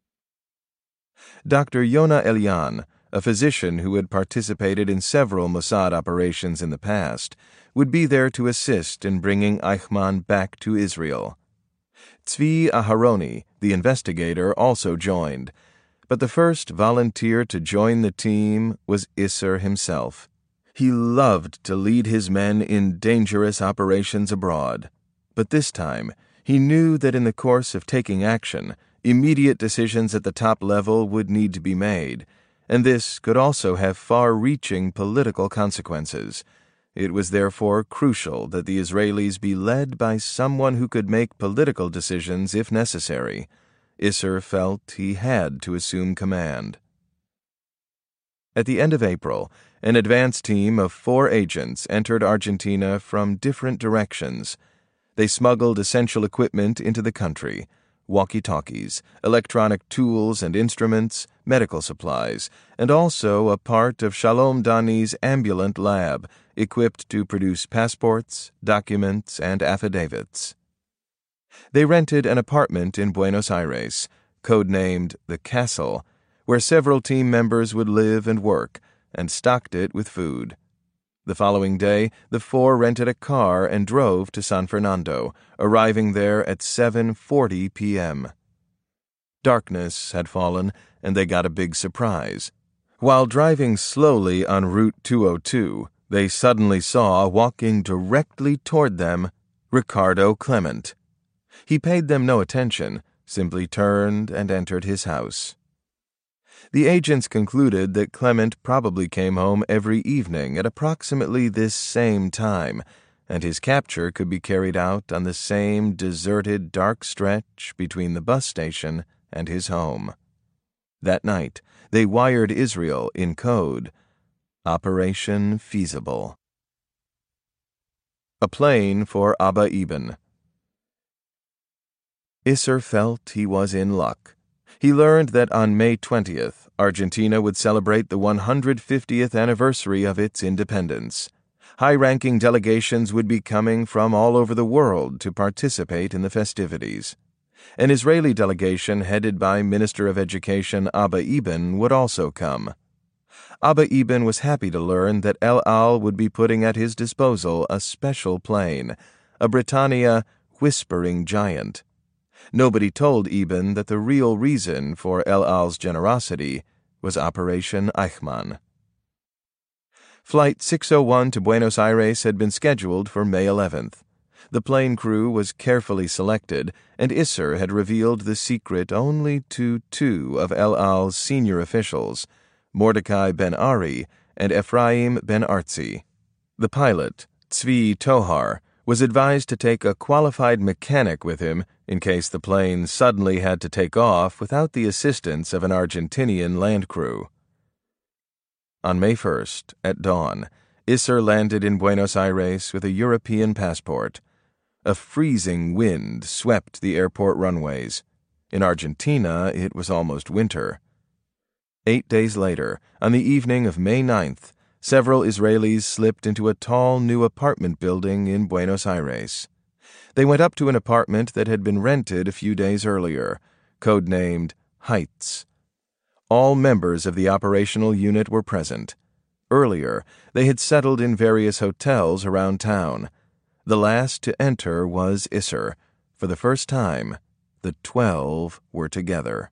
Dr. Yona Elian, a physician who had participated in several Mossad operations in the past, would be there to assist in bringing Eichmann back to Israel. Tzvi Aharoni, the investigator, also joined, but the first volunteer to join the team was Isser himself. He loved to lead his men in dangerous operations abroad, but this time he knew that in the course of taking action, immediate decisions at the top level would need to be made, and this could also have far-reaching political consequences. It was therefore crucial that the Israelis be led by someone who could make political decisions if necessary. Isser felt he had to assume command. At the end of April, an advance team of 4 agents entered Argentina from different directions. They smuggled essential equipment into the country: walkie-talkies, electronic tools and instruments, medical supplies, and also a part of Shalom Dani's ambulant lab, equipped to produce passports, documents, and affidavits. They rented an apartment in Buenos Aires, codenamed The Castle, where several team members would live and work, and stocked it with food. The following day, the 4 rented a car and drove to San Fernando, arriving there at 7:40 p.m. Darkness had fallen, and they got a big surprise. While driving slowly on Route 202, they suddenly saw, walking directly toward them, Ricardo Clement. He paid them no attention, simply turned and entered his house. The agents concluded that Clement probably came home every evening at approximately this same time, and his capture could be carried out on the same deserted dark stretch between the bus station and his home. That night, they wired Israel in code, Operation Feasible. A plane for Abba Eban. Isser felt he was in luck. He learned that on May 20th, Argentina would celebrate the 150th anniversary of its independence. High-ranking delegations would be coming from all over the world to participate in the festivities. An Israeli delegation headed by Minister of Education Abba Eban would also come. Abba Eban was happy to learn that El Al would be putting at his disposal a special plane, a Britannia Whispering Giant. Nobody told Eban that the real reason for El Al's generosity was Operation Eichmann. Flight 601 to Buenos Aires had been scheduled for May 11th. The plane crew was carefully selected, and Isser had revealed the secret only to 2 of El Al's senior officials, Mordecai Ben-Ari and Ephraim Ben-Artzi. The pilot, Tzvi Tohar, was advised to take a qualified mechanic with him in case the plane suddenly had to take off without the assistance of an Argentinian land crew. On May 1st, at dawn, Isser landed in Buenos Aires with a European passport. A freezing wind swept the airport runways. In Argentina, it was almost winter. 8 days later, on the evening of May 9th, several Israelis slipped into a tall new apartment building in Buenos Aires. They went up to an apartment that had been rented a few days earlier, codenamed Heights. All members of the operational unit were present. Earlier, they had settled in various hotels around town. The last to enter was Isser. For the first time, the 12 were together.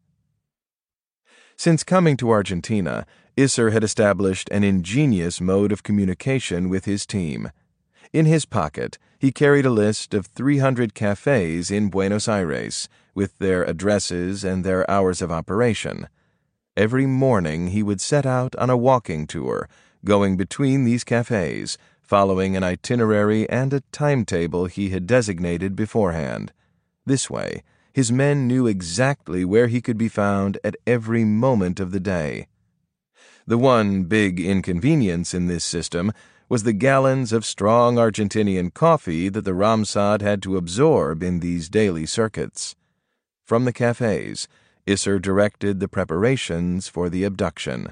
Since coming to Argentina, Isser had established an ingenious mode of communication with his team. In his pocket, he carried a list of 300 cafes in Buenos Aires, with their addresses and their hours of operation. Every morning he would set out on a walking tour, going between these cafes, following an itinerary and a timetable he had designated beforehand. This way, his men knew exactly where he could be found at every moment of the day. The one big inconvenience in this system was the gallons of strong Argentinian coffee that the Ramsad had to absorb in these daily circuits. From the cafes, Isser directed the preparations for the abduction.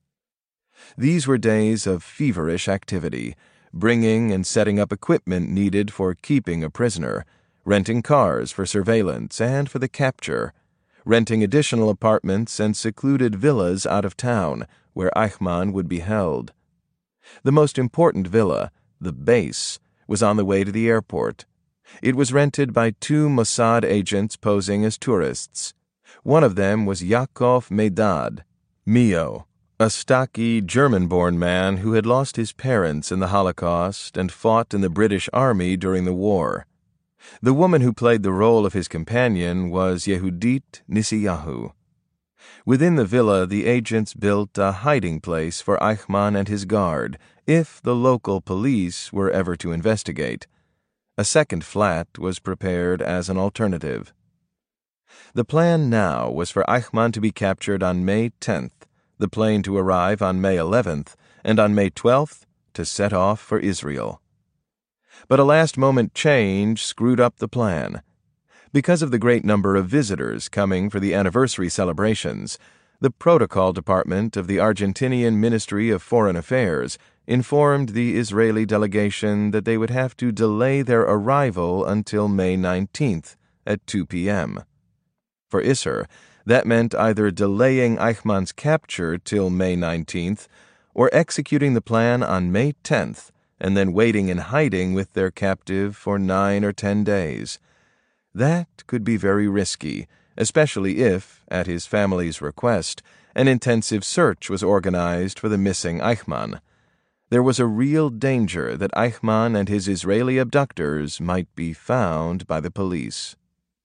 These were days of feverish activity, bringing and setting up equipment needed for keeping a prisoner, renting cars for surveillance and for the capture, renting additional apartments and secluded villas out of town where Eichmann would be held. The most important villa, the base, was on the way to the airport. It was rented by 2 Mossad agents posing as tourists. One of them was Yaakov Meidad, Mio, a stocky, German-born man who had lost his parents in the Holocaust and fought in the British Army during the war. The woman who played the role of his companion was Yehudit Nisiyahu. Within the villa, the agents built a hiding place for Eichmann and his guard, if the local police were ever to investigate. A second flat was prepared as an alternative. The plan now was for Eichmann to be captured on May 10th, the plane to arrive on May 11th, and on May 12th to set off for Israel. But a last-moment change screwed up the plan. Because of the great number of visitors coming for the anniversary celebrations, the protocol department of the Argentinian Ministry of Foreign Affairs informed the Israeli delegation that they would have to delay their arrival until May 19th at 2 p.m. For Isser, that meant either delaying Eichmann's capture till May 19th or executing the plan on May 10th and then waiting in hiding with their captive for 9 or 10 days. That could be very risky, especially if, at his family's request, an intensive search was organized for the missing Eichmann. There was a real danger that Eichmann and his Israeli abductors might be found by the police.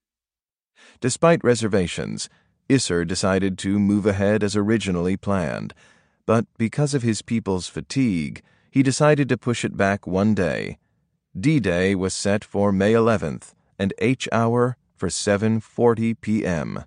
Despite reservations, Isser decided to move ahead as originally planned, but because of his people's fatigue, he decided to push it back one day. D-Day was set for May 11th, and H-hour for 7:40 p.m.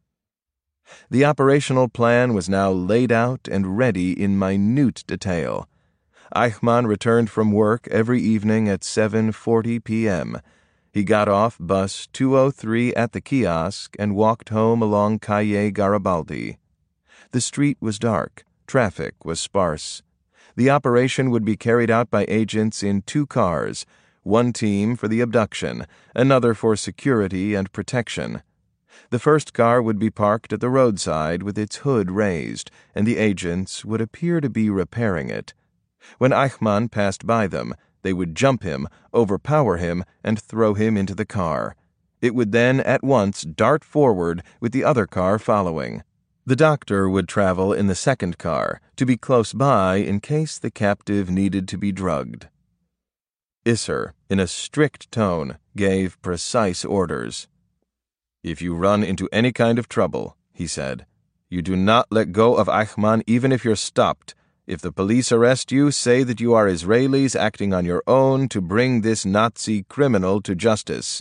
The operational plan was now laid out and ready in minute detail. Eichmann returned from work every evening at 7:40 p.m. He got off bus 203 at the kiosk and walked home along Calle Garibaldi. The street was dark. Traffic was sparse. The operation would be carried out by agents in 2 cars, one team for the abduction, another for security and protection. The first car would be parked at the roadside with its hood raised, and the agents would appear to be repairing it. When Eichmann passed by them, they would jump him, overpower him, and throw him into the car. It would then at once dart forward with the other car following. The doctor would travel in the second car, to be close by in case the captive needed to be drugged. Isser, in a strict tone, gave precise orders. "If you run into any kind of trouble," he said, "you do not let go of Eichmann even if you're stopped. If the police arrest you, say that you are Israelis acting on your own to bring this Nazi criminal to justice."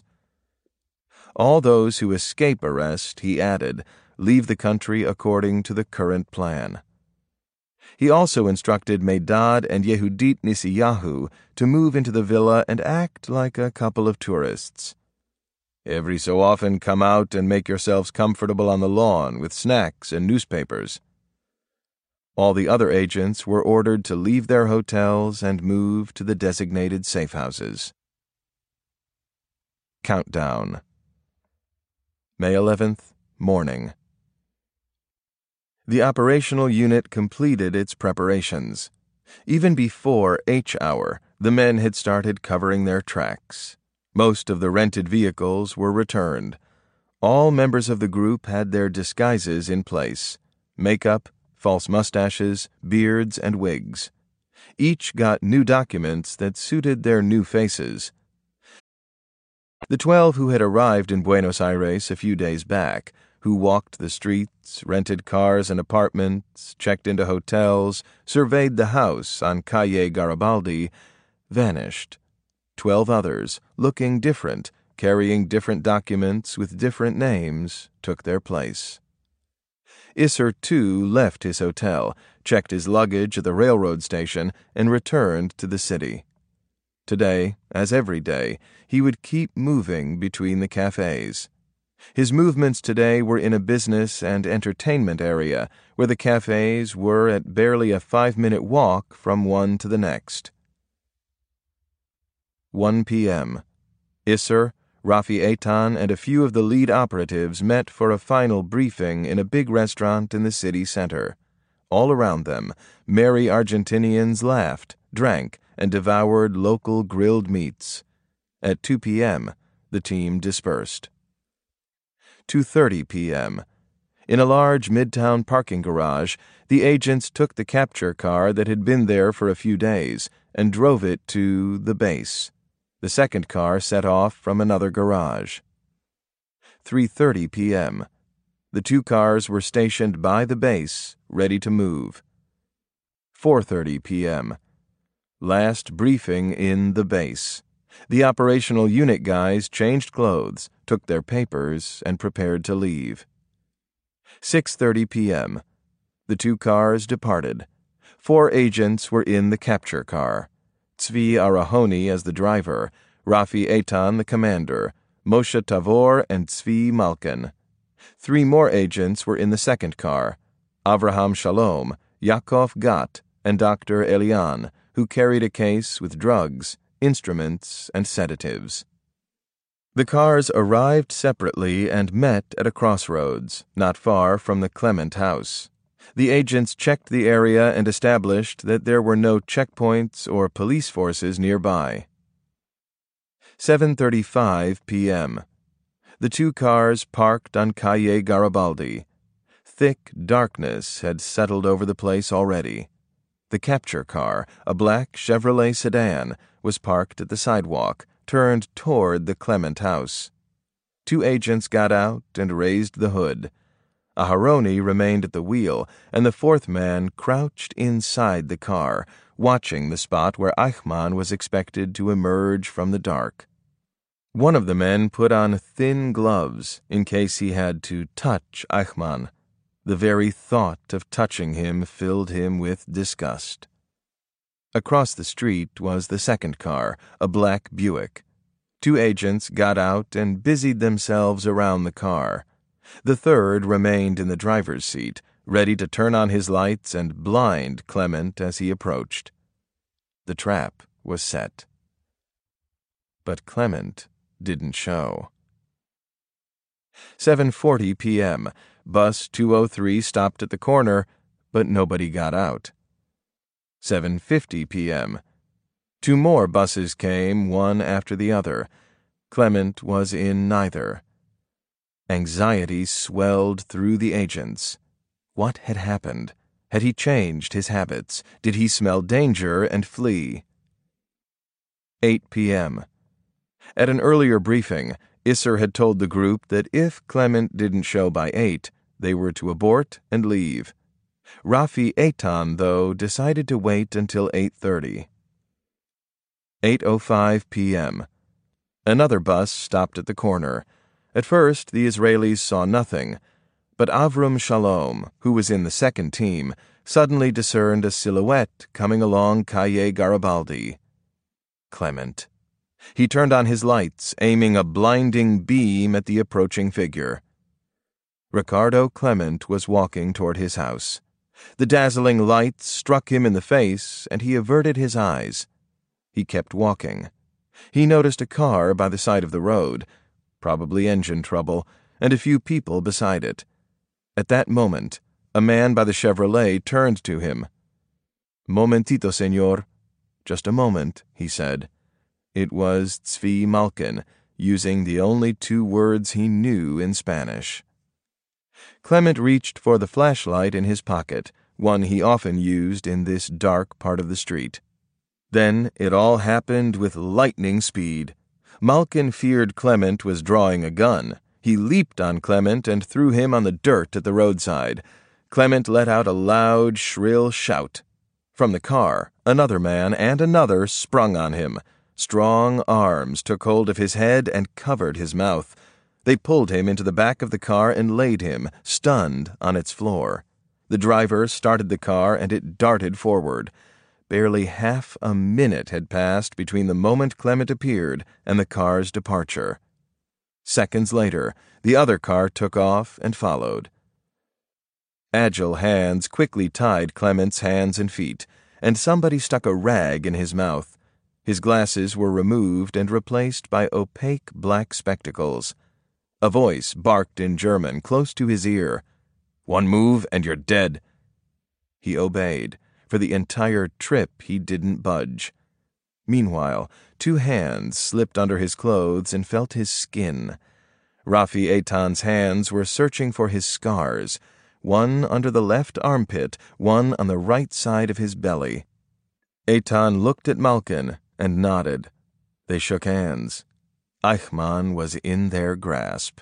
All those who escape arrest, he added, leave the country according to the current plan. He also instructed Meidad and Yehudit Nisiyahu to move into the villa and act like a couple of tourists. "Every so often come out and make yourselves comfortable on the lawn with snacks and newspapers." All the other agents were ordered to leave their hotels and move to the designated safe houses. Countdown. May 11th, morning. The operational unit completed its preparations. Even before H-hour, the men had started covering their tracks. Most of the rented vehicles were returned. All members of the group had their disguises in place: makeup, false mustaches, beards, and wigs. Each got new documents that suited their new faces. The 12 who had arrived in Buenos Aires a few days back, who walked the streets, rented cars and apartments, checked into hotels, surveyed the house on Calle Garibaldi, vanished. 12 others, looking different, carrying different documents with different names, took their place. Isser, too, left his hotel, checked his luggage at the railroad station, and returned to the city. Today, as every day, he would keep moving between the cafes. His movements today were in a business and entertainment area, where the cafes were at barely a 5-minute walk from one to the next. 1 p.m. Isser, Rafi Eitan, and a few of the lead operatives met for a final briefing in a big restaurant in the city center. All around them, merry Argentinians laughed, drank, and devoured local grilled meats. At 2 p.m., the team dispersed. 2:30 p.m. In a large midtown parking garage, the agents took the capture car that had been there for a few days and drove it to the base. The second car set off from another garage. 3:30 p.m. The two cars were stationed by the base, ready to move. 4:30 p.m. Last briefing in the base. The operational unit guys changed clothes, took their papers, and prepared to leave. 6:30 p.m. The two cars departed. 4 agents were in the capture car. Tzvi Arahoni as the driver, Rafi Eitan the commander, Moshe Tavor and Tzvi Malkin. 3 more agents were in the second car, Avraham Shalom, Yaakov Gat, and Dr. Elian, who carried a case with drugs, instruments, and sedatives. The cars arrived separately and met at a crossroads, not far from the Clement house. The agents checked the area and established that there were no checkpoints or police forces nearby. 7:35 p.m. The two cars parked on Calle Garibaldi. Thick darkness had settled over the place already. The capture car, a black Chevrolet sedan, was parked at the sidewalk, turned toward the Clement house. 2 agents got out and raised the hood. Aharoni remained at the wheel, and the 4th man crouched inside the car, watching the spot where Eichmann was expected to emerge from the dark. One of the men put on thin gloves in case he had to touch Eichmann. The very thought of touching him filled him with disgust. Across the street was the second car, a black Buick. 2 agents got out and busied themselves around the car. The third remained in the driver's seat, ready to turn on his lights and blind Clement as he approached. The trap was set. But Clement didn't show. 7:40 p.m. Bus 203 stopped at the corner, but nobody got out. 7:50 p.m. 2 more buses came, one after the other. Clement was in neither. Anxiety swelled through the agents. What had happened? Had he changed his habits? Did he smell danger and flee? 8 p.m. At an earlier briefing, Isser had told the group that if Clement didn't show by 8, they were to abort and leave. Rafi Eitan, though, decided to wait until 8:30. 8:05 p.m. Another bus stopped at the corner. At first, the Israelis saw nothing, but Avram Shalom, who was in the second team, suddenly discerned a silhouette coming along Calle Garibaldi. Clement. He turned on his lights, aiming a blinding beam at the approaching figure. Ricardo Clement was walking toward his house. The dazzling lights struck him in the face, and he averted his eyes. He kept walking. He noticed a car by the side of the road, probably engine trouble, and a few people beside it. At that moment, a man by the Chevrolet turned to him. "Momentito, señor." "Just a moment," he said. It was Tzvi Malkin, using the only 2 words he knew in Spanish. Clement reached for the flashlight in his pocket, one he often used in this dark part of the street. Then it all happened with lightning speed. Malkin feared Clement was drawing a gun. He leaped on Clement and threw him on the dirt at the roadside. Clement let out a loud, shrill shout. From the car, another man and another sprung on him. Strong arms took hold of his head and covered his mouth. They pulled him into the back of the car and laid him, stunned, on its floor. The driver started the car and it darted forward. Barely half a minute had passed between the moment Clement appeared and the car's departure. Seconds later, the other car took off and followed. Agile hands quickly tied Clement's hands and feet, and somebody stuck a rag in his mouth. His glasses were removed and replaced by opaque black spectacles. A voice barked in German close to his ear. "One move and you're dead." He obeyed. For the entire trip he didn't budge. Meanwhile, 2 hands slipped under his clothes and felt his skin. Rafi Eitan's hands were searching for his scars, one under the left armpit, one on the right side of his belly. Eitan looked at Malkin and nodded. They shook hands. Eichmann was in their grasp.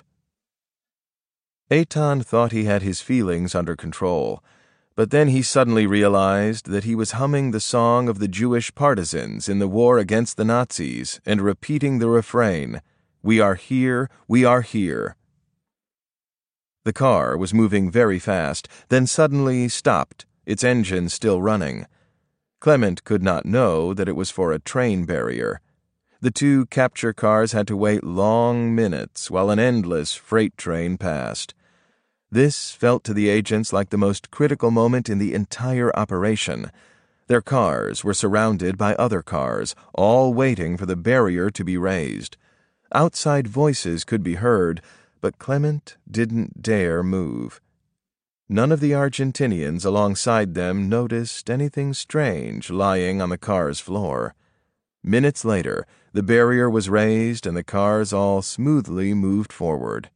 Eitan thought he had his feelings under control, but then he suddenly realized that he was humming the song of the Jewish partisans in the war against the Nazis and repeating the refrain, "We are here, we are here." The car was moving very fast, then suddenly stopped, its engine still running. Clement could not know that it was for a train barrier. The 2 capture cars had to wait long minutes while an endless freight train passed. This felt to the agents like the most critical moment in the entire operation. Their cars were surrounded by other cars, all waiting for the barrier to be raised. Outside voices could be heard, but Clement didn't dare move. None of the Argentinians alongside them noticed anything strange lying on the car's floor. Minutes later, the barrier was raised and the cars all smoothly moved forward.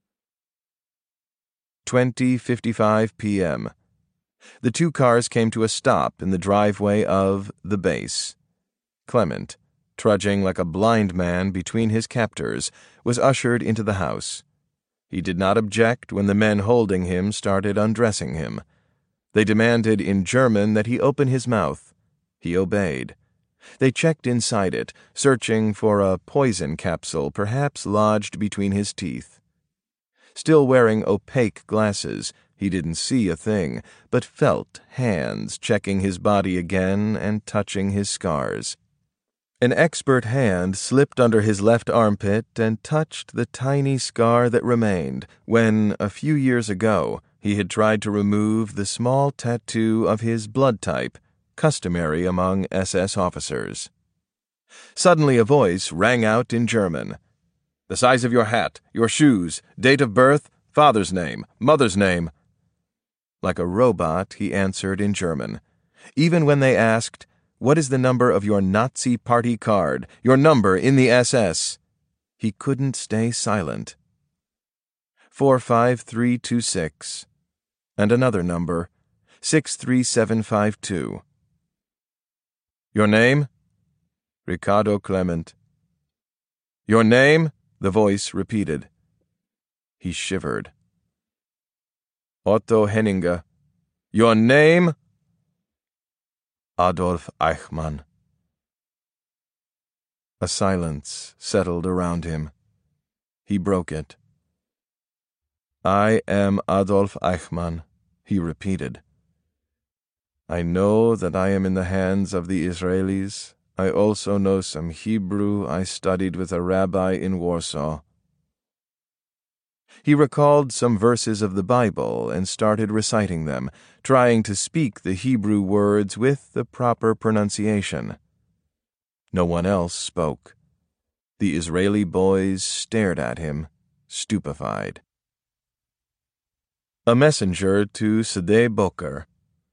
20:55 p.m. The 2 cars came to a stop in the driveway of the base. Clement, trudging like a blind man between his captors, was ushered into the house. He did not object when the men holding him started undressing him. They demanded in German that he open his mouth. He obeyed. They checked inside it, searching for a poison capsule perhaps lodged between his teeth. Still wearing opaque glasses, he didn't see a thing, but felt hands checking his body again and touching his scars. An expert hand slipped under his left armpit and touched the tiny scar that remained when, a few years ago, he had tried to remove the small tattoo of his blood type, customary among SS officers. Suddenly a voice rang out in German. "The size of your hat, your shoes, date of birth, father's name, mother's name." Like a robot, he answered in German. Even when they asked, "What is the number of your Nazi party card, your number in the SS?" he couldn't stay silent. 45326. And another number, 63752. "Your name?" "Ricardo Clement." "Your name?" the voice repeated. He shivered. "Otto Henninger." "Your name?" "Adolf Eichmann." A silence settled around him. He broke it. "I am Adolf Eichmann," he repeated. "I know that I am in the hands of the Israelis. I also know some Hebrew. I studied with a rabbi in Warsaw." He recalled some verses of the Bible and started reciting them, trying to speak the Hebrew words with the proper pronunciation. No one else spoke. The Israeli boys stared at him, stupefied. A messenger to Sde Boker.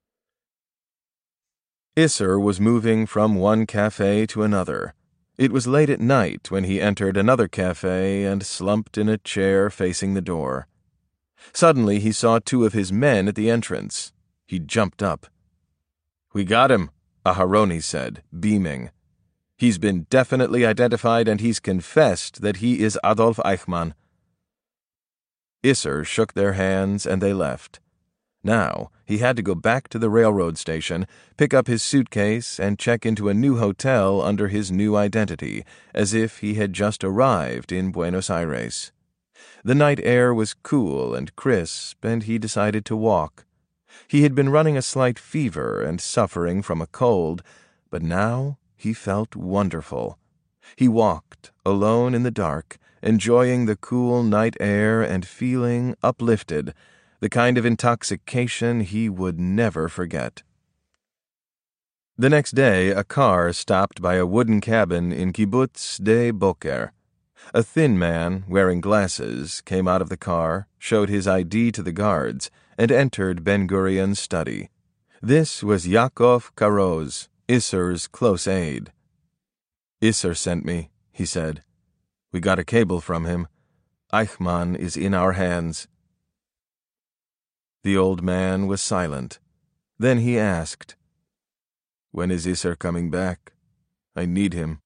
Isser was moving from one cafe to another. It was late at night when he entered another cafe and slumped in a chair facing the door. Suddenly he saw 2 of his men at the entrance. He jumped up. "We got him," Aharoni said, beaming. "He's been definitely identified and he's confessed that he is Adolf Eichmann." Isser shook their hands and they left. Now he had to go back to the railroad station, pick up his suitcase, and check into a new hotel under his new identity, as if he had just arrived in Buenos Aires. The night air was cool and crisp, and he decided to walk. He had been running a slight fever and suffering from a cold, but now he felt wonderful. He walked, alone in the dark, enjoying the cool night air and feeling uplifted, the kind of intoxication he would never forget. The next day, a car stopped by a wooden cabin in Kibbutz Sde Boker. A thin man, wearing glasses, came out of the car, showed his ID to the guards, and entered Ben-Gurion's study. This was Yaakov Karoz, Isser's close aide. "Isser sent me," he said. "We got a cable from him. Eichmann is in our hands." The old man was silent. Then he asked, "When is Isser coming back? I need him."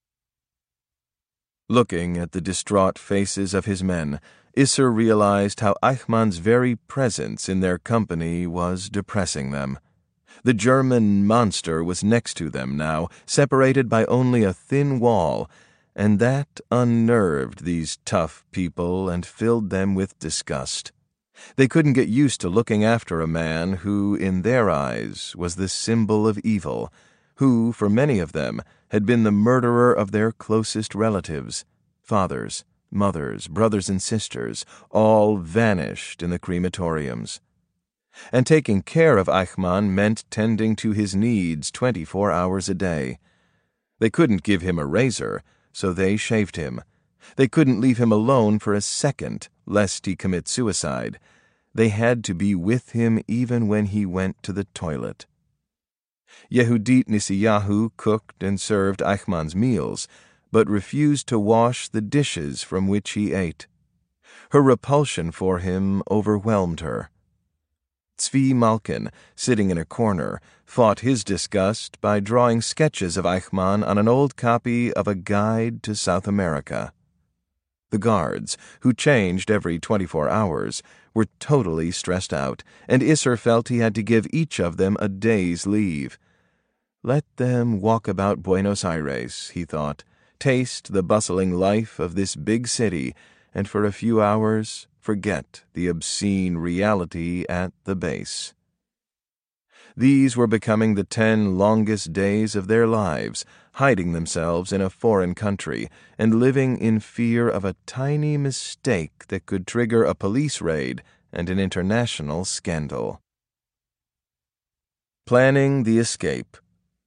Looking at the distraught faces of his men, Isser realized how Eichmann's very presence in their company was depressing them. The German monster was next to them now, separated by only a thin wall, and that unnerved these tough people and filled them with disgust. They couldn't get used to looking after a man who, in their eyes, was the symbol of evil, who, for many of them, had been the murderer of their closest relatives, fathers, mothers, brothers and sisters, all vanished in the crematoriums. And taking care of Eichmann meant tending to his needs 24 hours a day. They couldn't give him a razor, so they shaved him. They couldn't leave him alone for a second, lest he commit suicide. They had to be with him even when he went to the toilet. Yehudit Nisiyahu cooked and served Eichmann's meals, but refused to wash the dishes from which he ate. Her repulsion for him overwhelmed her. Tzvi Malkin, sitting in a corner, fought his disgust by drawing sketches of Eichmann on an old copy of a guide to South America. The guards, who changed every 24 hours, were totally stressed out, and Isser felt he had to give each of them a day's leave. Let them walk about Buenos Aires, he thought, taste the bustling life of this big city, and for a few hours forget the obscene reality at the base. These were becoming the 10 longest days of their lives, hiding themselves in a foreign country and living in fear of a tiny mistake that could trigger a police raid and an international scandal. Planning the escape.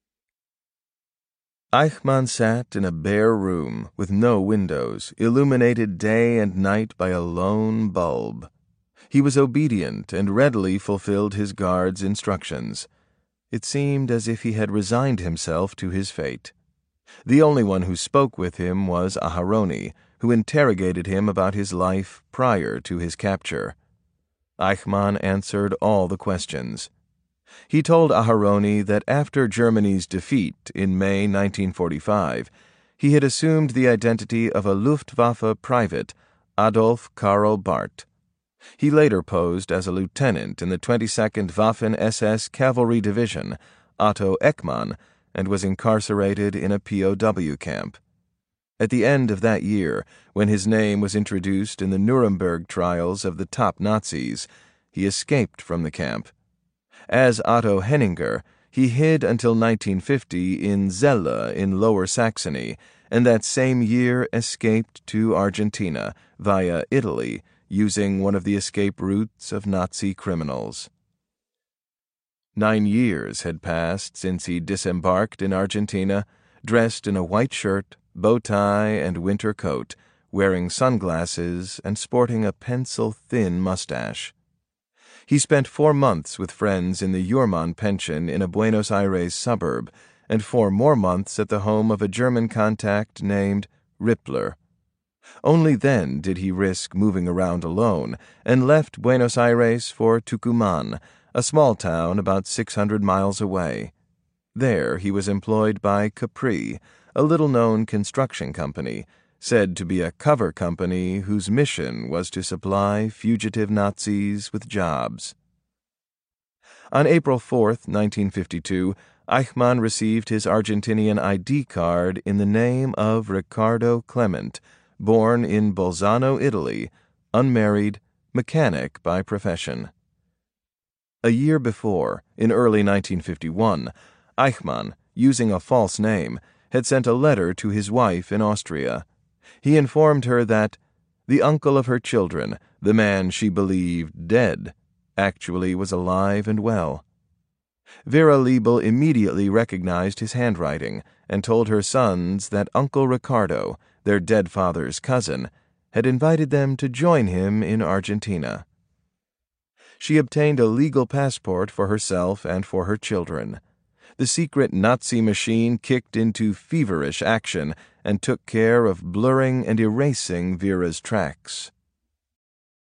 Eichmann sat in a bare room with no windows, illuminated day and night by a lone bulb. He was obedient and readily fulfilled his guard's instructions. It seemed as if he had resigned himself to his fate. The only one who spoke with him was Aharoni, who interrogated him about his life prior to his capture. Eichmann answered all the questions. He told Aharoni that after Germany's defeat in May 1945, he had assumed the identity of a Luftwaffe private, Adolf Karl Barth. He later posed as a lieutenant in the 22nd Waffen-SS Cavalry Division, Otto Eckmann, and was incarcerated in a POW camp. At the end of that year, when his name was introduced in the Nuremberg trials of the top Nazis, he escaped from the camp. As Otto Henninger, he hid until 1950 in Celle in Lower Saxony, and that same year escaped to Argentina via Italy, using one of the escape routes of Nazi criminals. 9 years had passed since he disembarked in Argentina, dressed in a white shirt, bow tie, and winter coat, wearing sunglasses and sporting a pencil-thin mustache. He spent 4 months with friends in the Jurmann pension in a Buenos Aires suburb, and 4 more months at the home of a German contact named Rippler. Only then did he risk moving around alone, and left Buenos Aires for Tucumán, a small town about 600 miles away. There he was employed by Capri, a little-known construction company, said to be a cover company whose mission was to supply fugitive Nazis with jobs. On April 4, 1952, Eichmann received his Argentinian ID card in the name of Ricardo Clement, born in Bolzano, Italy, unmarried, mechanic by profession. A year before, in early 1951, Eichmann, using a false name, had sent a letter to his wife in Austria. He informed her that the uncle of her children, the man she believed dead, actually was alive and well. Vera Liebel immediately recognized his handwriting and told her sons that Uncle Ricardo, their dead father's cousin, had invited them to join him in Argentina. She obtained a legal passport for herself and for her children. the secret Nazi machine kicked into feverish action and took care of blurring and erasing Vera's tracks.